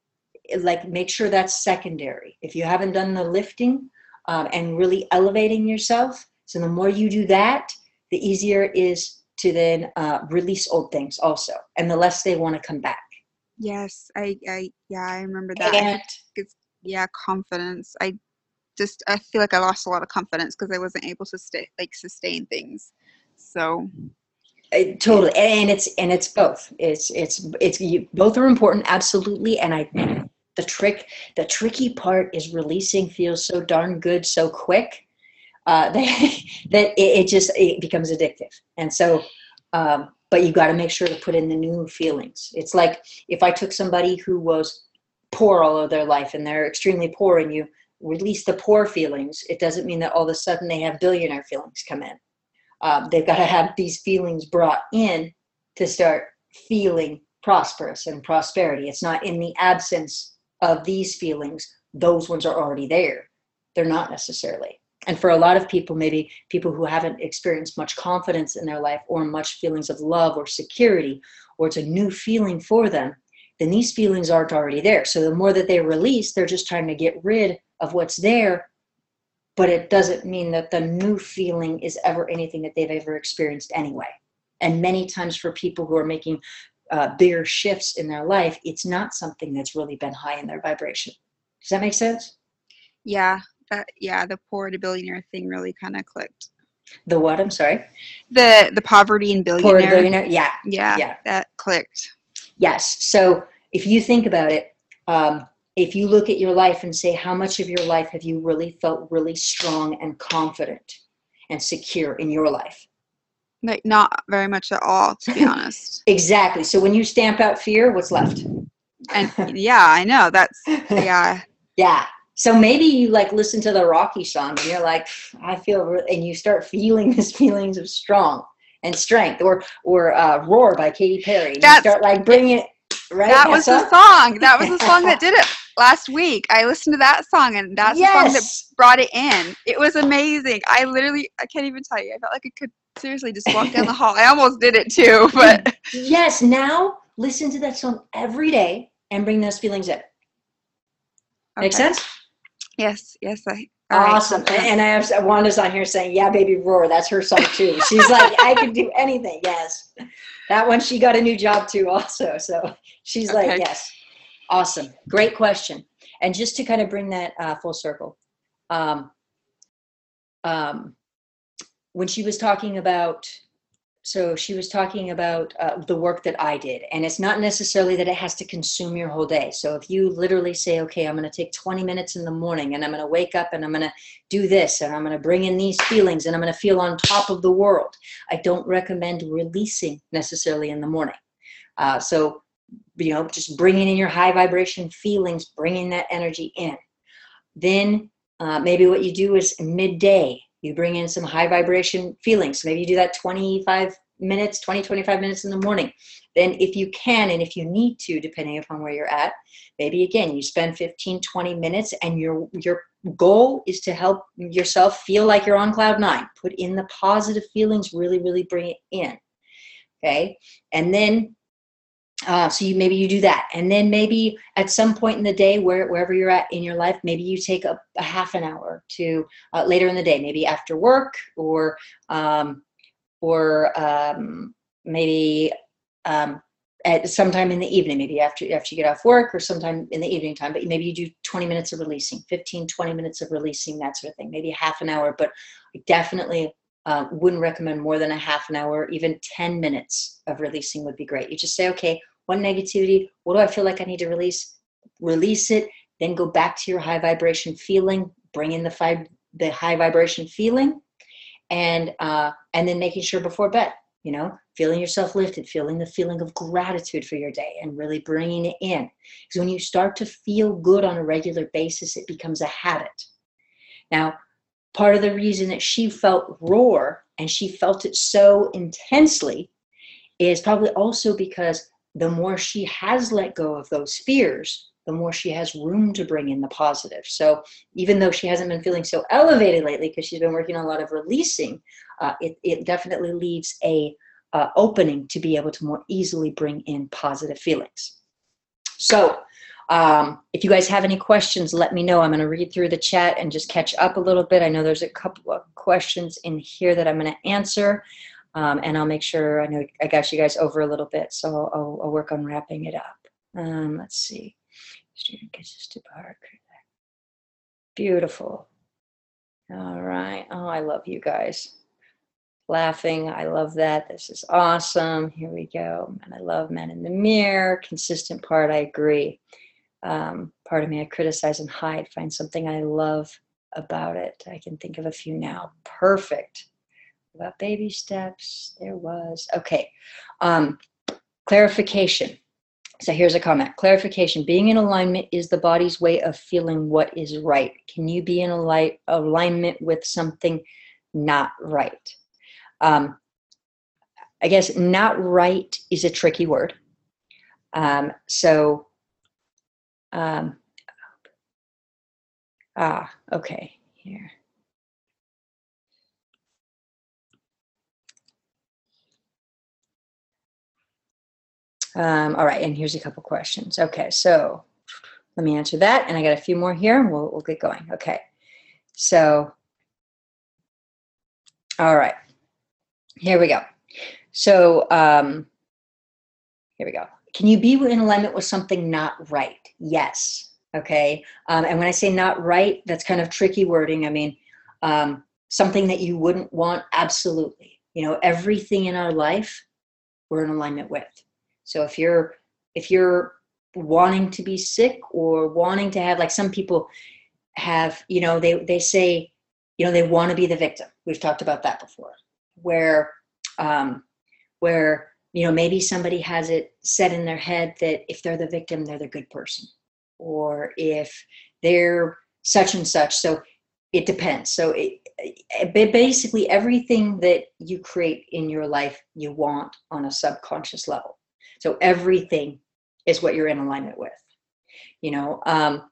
like, make sure that's secondary. If you haven't done the lifting um, and really elevating yourself, so the more you do that, the easier it is to then uh, release old things also, and the less they want to come back. Yes, I I yeah, I remember that. I And think it's yeah, confidence. I just I feel like I lost a lot of confidence because I wasn't able to stay like sustain things. So uh, yeah. totally, and it's and it's both. It's it's it's you, both are important, absolutely. And I, the trick, the tricky part is releasing feels so darn good so quick uh, that that it, it just it becomes addictive. And so, um, but you got to make sure to put in the new feelings. It's like if I took somebody who was poor all of their life and they're extremely poor, and you release the poor feelings, it doesn't mean that all of a sudden they have billionaire feelings come in. Um, they've got to have these feelings brought in to start feeling prosperous and prosperity. It's not in the absence of these feelings. Those ones are already there. They're not necessarily. And for a lot of people, maybe people who haven't experienced much confidence in their life or much feelings of love or security, or it's a new feeling for them, then these feelings aren't already there. So the more that they release, they're just trying to get rid of what's there, but it doesn't mean that the new feeling is ever anything that they've ever experienced anyway. And many times for people who are making uh, bigger shifts in their life, it's not something that's really been high in their vibration. Does that make sense? Yeah, that yeah, the poor to billionaire thing really kind of clicked. The what? I'm sorry. The the poverty and Poor to billionaire. billionaire. Yeah. Yeah, Yeah. that clicked. Yes. So if you think about it, um, if you look at your life and say, how much of your life have you really felt really strong and confident and secure in your life? Like not very much at all, to be honest. Exactly. So when you stamp out fear, what's left? And yeah, I know that's yeah. Yeah. So maybe you like listen to the Rocky song and you're like, I feel, re-, and you start feeling these feelings of strong and strength, or or uh, Roar by Katy Perry. And you That's start like bringing it right. that That was the song? song. That was the song that did it last week. I listened to that song, and that's the song that Yes. brought it in. It was amazing. I literally, I can't even tell you. I felt like I could seriously just walk down the hall. I almost did it too, but Yes. Now listen to that song every day and bring those feelings in. Make okay. sense? Yes, yes. I all right. Awesome. And I have Wanda's on here saying, yeah, baby, roar. That's her song too. She's like, I can do anything. Yes. That one, she got a new job too also. So she's Okay. like, yes. Awesome. Great question. And just to kind of bring that uh, full circle, um, um, when she was talking about, so she was talking about uh, the work that I did, and it's not necessarily that it has to consume your whole day. So if you literally say, okay, I'm going to take twenty minutes in the morning and I'm going to wake up and I'm going to do this and I'm going to bring in these feelings and I'm going to feel on top of the world. I don't recommend releasing necessarily in the morning. Uh, so, you know, just bringing in your high vibration feelings, bringing that energy in. Then uh, maybe what you do is midday, you bring in some high vibration feelings. Maybe you do that twenty-five minutes, twenty, twenty-five minutes in the morning. Then if you can, and if you need to, depending upon where you're at, maybe again, you spend fifteen, twenty minutes, and your, your goal is to help yourself feel like you're on cloud nine. Put in the positive feelings, really, really bring it in. Okay. And then Uh, so you maybe you do that, and then maybe at some point in the day, where wherever you're at in your life, maybe you take a, a half an hour to uh, later in the day, maybe after work, or um, or um, maybe um, at sometime in the evening, maybe after after you get off work or sometime in the evening time, but maybe you do twenty minutes of releasing, fifteen, twenty minutes of releasing, that sort of thing, maybe half an hour, but I definitely uh, wouldn't recommend more than a half an hour. Even ten minutes of releasing would be great. You just say, okay, one negativity, what do I feel like I need to release? Release it, then go back to your high vibration feeling, bring in the, fi- the high vibration feeling, and uh, and then making sure before bed, you know, feeling yourself lifted, feeling the feeling of gratitude for your day and really bringing it in. Because when you start to feel good on a regular basis, it becomes a habit. Now, part of the reason that she felt roar and she felt it so intensely is probably also because the more she has let go of those fears, the more she has room to bring in the positive. So even though she hasn't been feeling so elevated lately because she's been working on a lot of releasing, uh, it, it definitely leaves a uh, opening to be able to more easily bring in positive feelings. So um, if you guys have any questions, let me know. I'm going to read through the chat and just catch up a little bit. I know there's a couple of questions in here that I'm going to answer. Um, and I'll make sure, I know I got you guys over a little bit, so I'll, I'll work on wrapping it up. Um, let's see. Student kisses to Park. Beautiful. All right. Oh, I love you guys. Laughing. I love that. This is awesome. Here we go. And I love Men in the Mirror. Consistent part. I agree. Um, part of me, I criticize and hide. Find something I love about it. I can think of a few now. Perfect. About baby steps. There was. Okay. Um, clarification. So here's a comment. Clarification. Being in alignment is the body's way of feeling what is right. Can you be in ali- alignment with something not right? Um, I guess not right is a tricky word. Um, so, um, ah, okay, here. Um, all right, and here's a couple questions. Okay, so let me answer that, and I got a few more here, and we'll, we'll get going. Okay, so, all right, here we go. So, um, here we go. Can you be in alignment with something not right? Yes. Okay. Um, and when I say not right, that's kind of tricky wording. I mean, um, something that you wouldn't want, absolutely. You know, everything in our life, we're in alignment with. So if you're, if you're wanting to be sick or wanting to have, like some people have, you know, they, they say, you know, they want to be the victim. We've talked about that before, where, um, where, you know, maybe somebody has it set in their head that if they're the victim, they're the good person, or if they're such and such. So it depends. So it, it basically everything that you create in your life, you want on a subconscious level. So everything is what you're in alignment with. You know, um,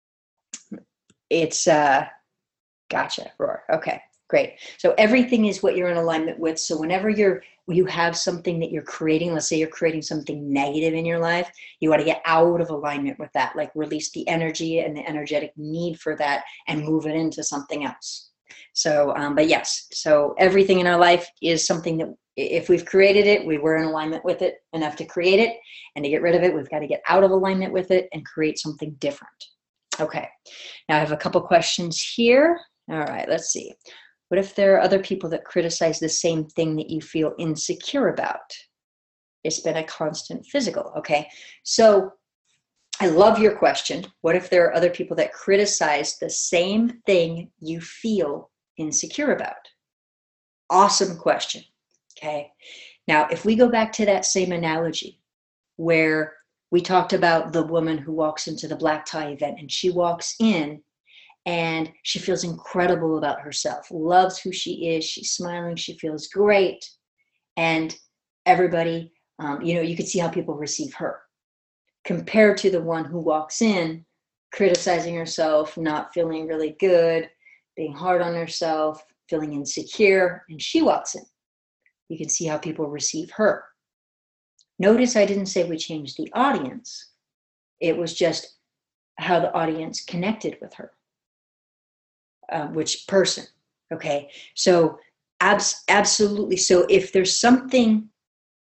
it's uh, gotcha, Roar. Okay. Great. So everything is what you're in alignment with. So whenever you're you have something that you're creating, let's say you're creating something negative in your life, you want to get out of alignment with that, like release the energy and the energetic need for that and move it into something else. So, um, but yes, so everything in our life is something that if we've created it, we were in alignment with it enough to create it, and to get rid of it, we've got to get out of alignment with it and create something different. Okay. Now I have a couple questions here. All right, let's see. What if there are other people that criticize the same thing that you feel insecure about? It's been a constant physical. Okay. So I love your question. What if there are other people that criticize the same thing you feel insecure about? Awesome question. Okay. Now, if we go back to that same analogy where we talked about the woman who walks into the black tie event and she walks in and she feels incredible about herself, loves who she is, she's smiling, she feels great. And everybody, um, you know, you can see how people receive her compared to the one who walks in criticizing herself, not feeling really good, being hard on herself, feeling insecure, and she walks in. You can see how people receive her. Notice I didn't say we changed the audience. It was just how the audience connected with her. Uh, which person, okay? So abs- absolutely. So if there's something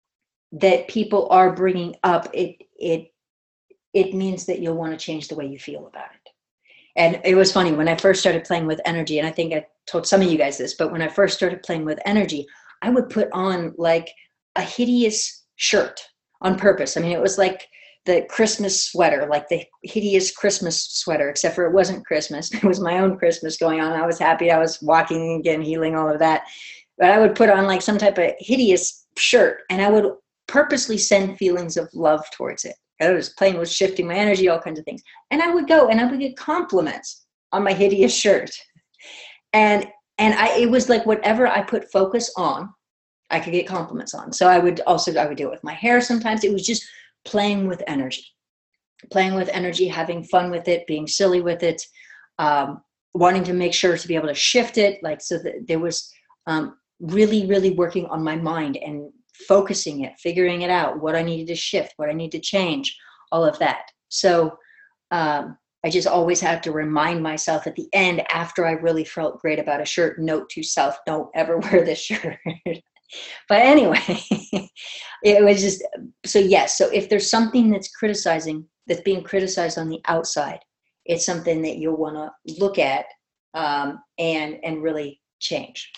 that people are bringing up, it it it means that you'll want to change the way you feel about it. And it was funny when I first started playing with energy, and I think I told some of you guys this, but when I first started playing with energy, I would put on like a hideous shirt on purpose. I mean, it was like the Christmas sweater, like the hideous Christmas sweater, except for it wasn't Christmas. It was my own Christmas going on. I was happy. I was walking again, healing, all of that. But I would put on like some type of hideous shirt, and I would purposely send feelings of love towards it. I was playing with shifting my energy, all kinds of things. And I would go and I would get compliments on my hideous shirt. And and I it was like whatever I put focus on, I could get compliments on. So I would also, I would do it with my hair sometimes. It was just playing with energy. Playing with energy, having fun with it, being silly with it, um, wanting to make sure to be able to shift it. Like, so that there was um, really, really working on my mind and focusing it, figuring it out, what I needed to shift, what I need to change, all of that. So um, I just always had to remind myself at the end, after I really felt great about a shirt, note to self, don't ever wear this shirt. But anyway, it was just, so yes. So if there's something that's criticizing, that's being criticized on the outside, it's something that you'll want to look at um, and, and really change.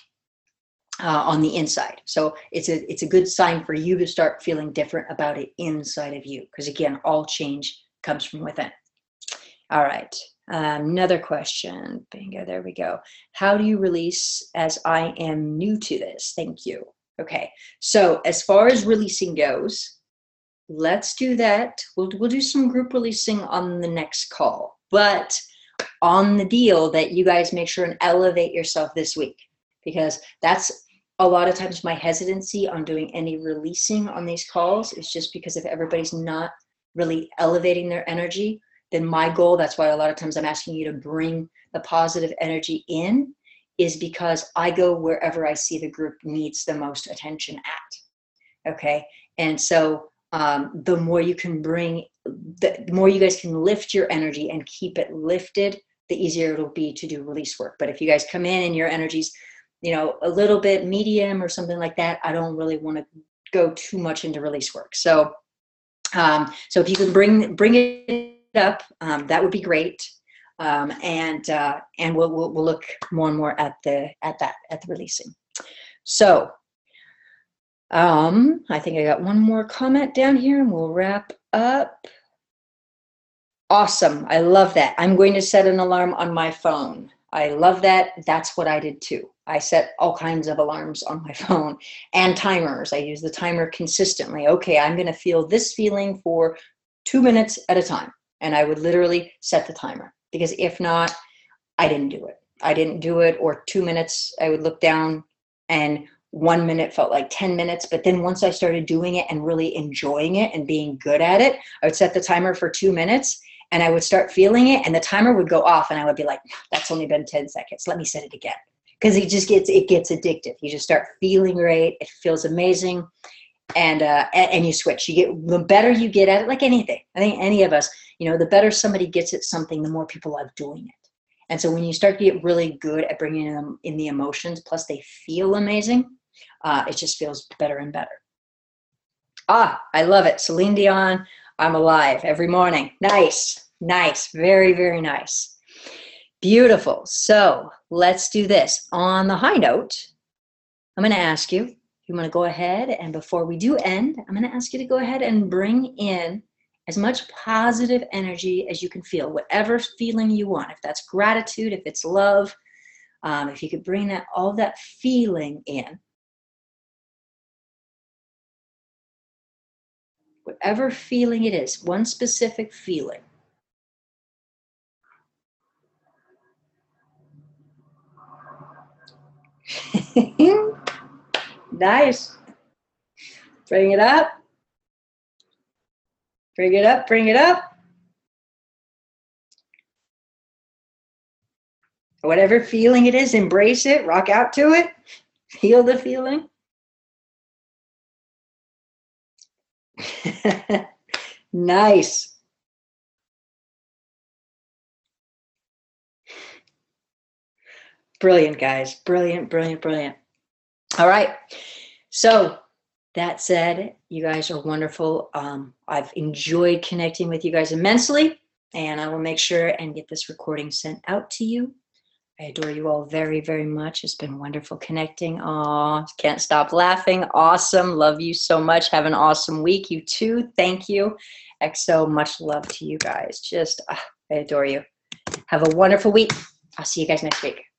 Uh, on the inside. So it's a it's a good sign for you to start feeling different about it inside of you, because again, all change comes from within. All right, um, another question. Bingo, there we go. How do you release as I am new to this? Thank you. Okay, so as far as releasing goes, let's do that. We'll, we'll do some group releasing on the next call, but on the deal that you guys make sure and elevate yourself this week, because that's a lot of times my hesitancy on doing any releasing on these calls is just because if everybody's not really elevating their energy, then my goal, that's why a lot of times I'm asking you to bring the positive energy in, is because I go wherever I see the group needs the most attention at. Okay. And so um, the more you can bring, the more you guys can lift your energy and keep it lifted, the easier it'll be to do release work. But if you guys come in and your energy's, you know, a little bit medium or something like that, I don't really want to go too much into release work. So, um, so if you can bring bring it up, um, that would be great. Um, and uh, and we'll, we'll we'll look more and more at the at that at the releasing. So, um, I think I got one more comment down here, and we'll wrap up. Awesome, I love that. I'm going to set an alarm on my phone. I love that. That's what I did too. I set all kinds of alarms on my phone and timers. I use the timer consistently. Okay, I'm going to feel this feeling for two minutes at a time. And I would literally set the timer, because if not, I didn't do it. I didn't do it. Or two minutes, I would look down and one minute felt like ten minutes. But then once I started doing it and really enjoying it and being good at it, I would set the timer for two minutes. And I would start feeling it, and the timer would go off, and I would be like, that's only been ten seconds. Let me set it again. Because it just gets, it gets addictive. You just start feeling great. It feels amazing. And, uh, and, and you switch. You get, the better you get at it, like anything. I think any of us, you know, the better somebody gets at something, the more people love doing it. And so when you start to get really good at bringing them in the emotions, plus they feel amazing, uh, it just feels better and better. Ah, I love it. Celine Dion, I'm alive every morning. Nice, nice, very, very nice. Beautiful. So let's do this. On the high note, I'm going to ask you, you want to go ahead, and before we do end, I'm going to ask you to go ahead and bring in as much positive energy as you can feel, whatever feeling you want. If that's gratitude, if it's love, um, if you could bring that, all that feeling in. Whatever feeling it is, one specific feeling. Nice. Bring it up. Bring it up, bring it up. Whatever feeling it is, embrace it, rock out to it, feel the feeling. Nice. Brilliant, guys. Brilliant, brilliant, brilliant. All right. So that said, you guys are wonderful. Um, I've enjoyed connecting with you guys immensely, and I will make sure and get this recording sent out to you. I adore you all very, very much. It's been wonderful connecting. Aw, can't stop laughing. Awesome. Love you so much. Have an awesome week. You too. Thank you. X O, much love to you guys. Just, uh, I adore you. Have a wonderful week. I'll see you guys next week.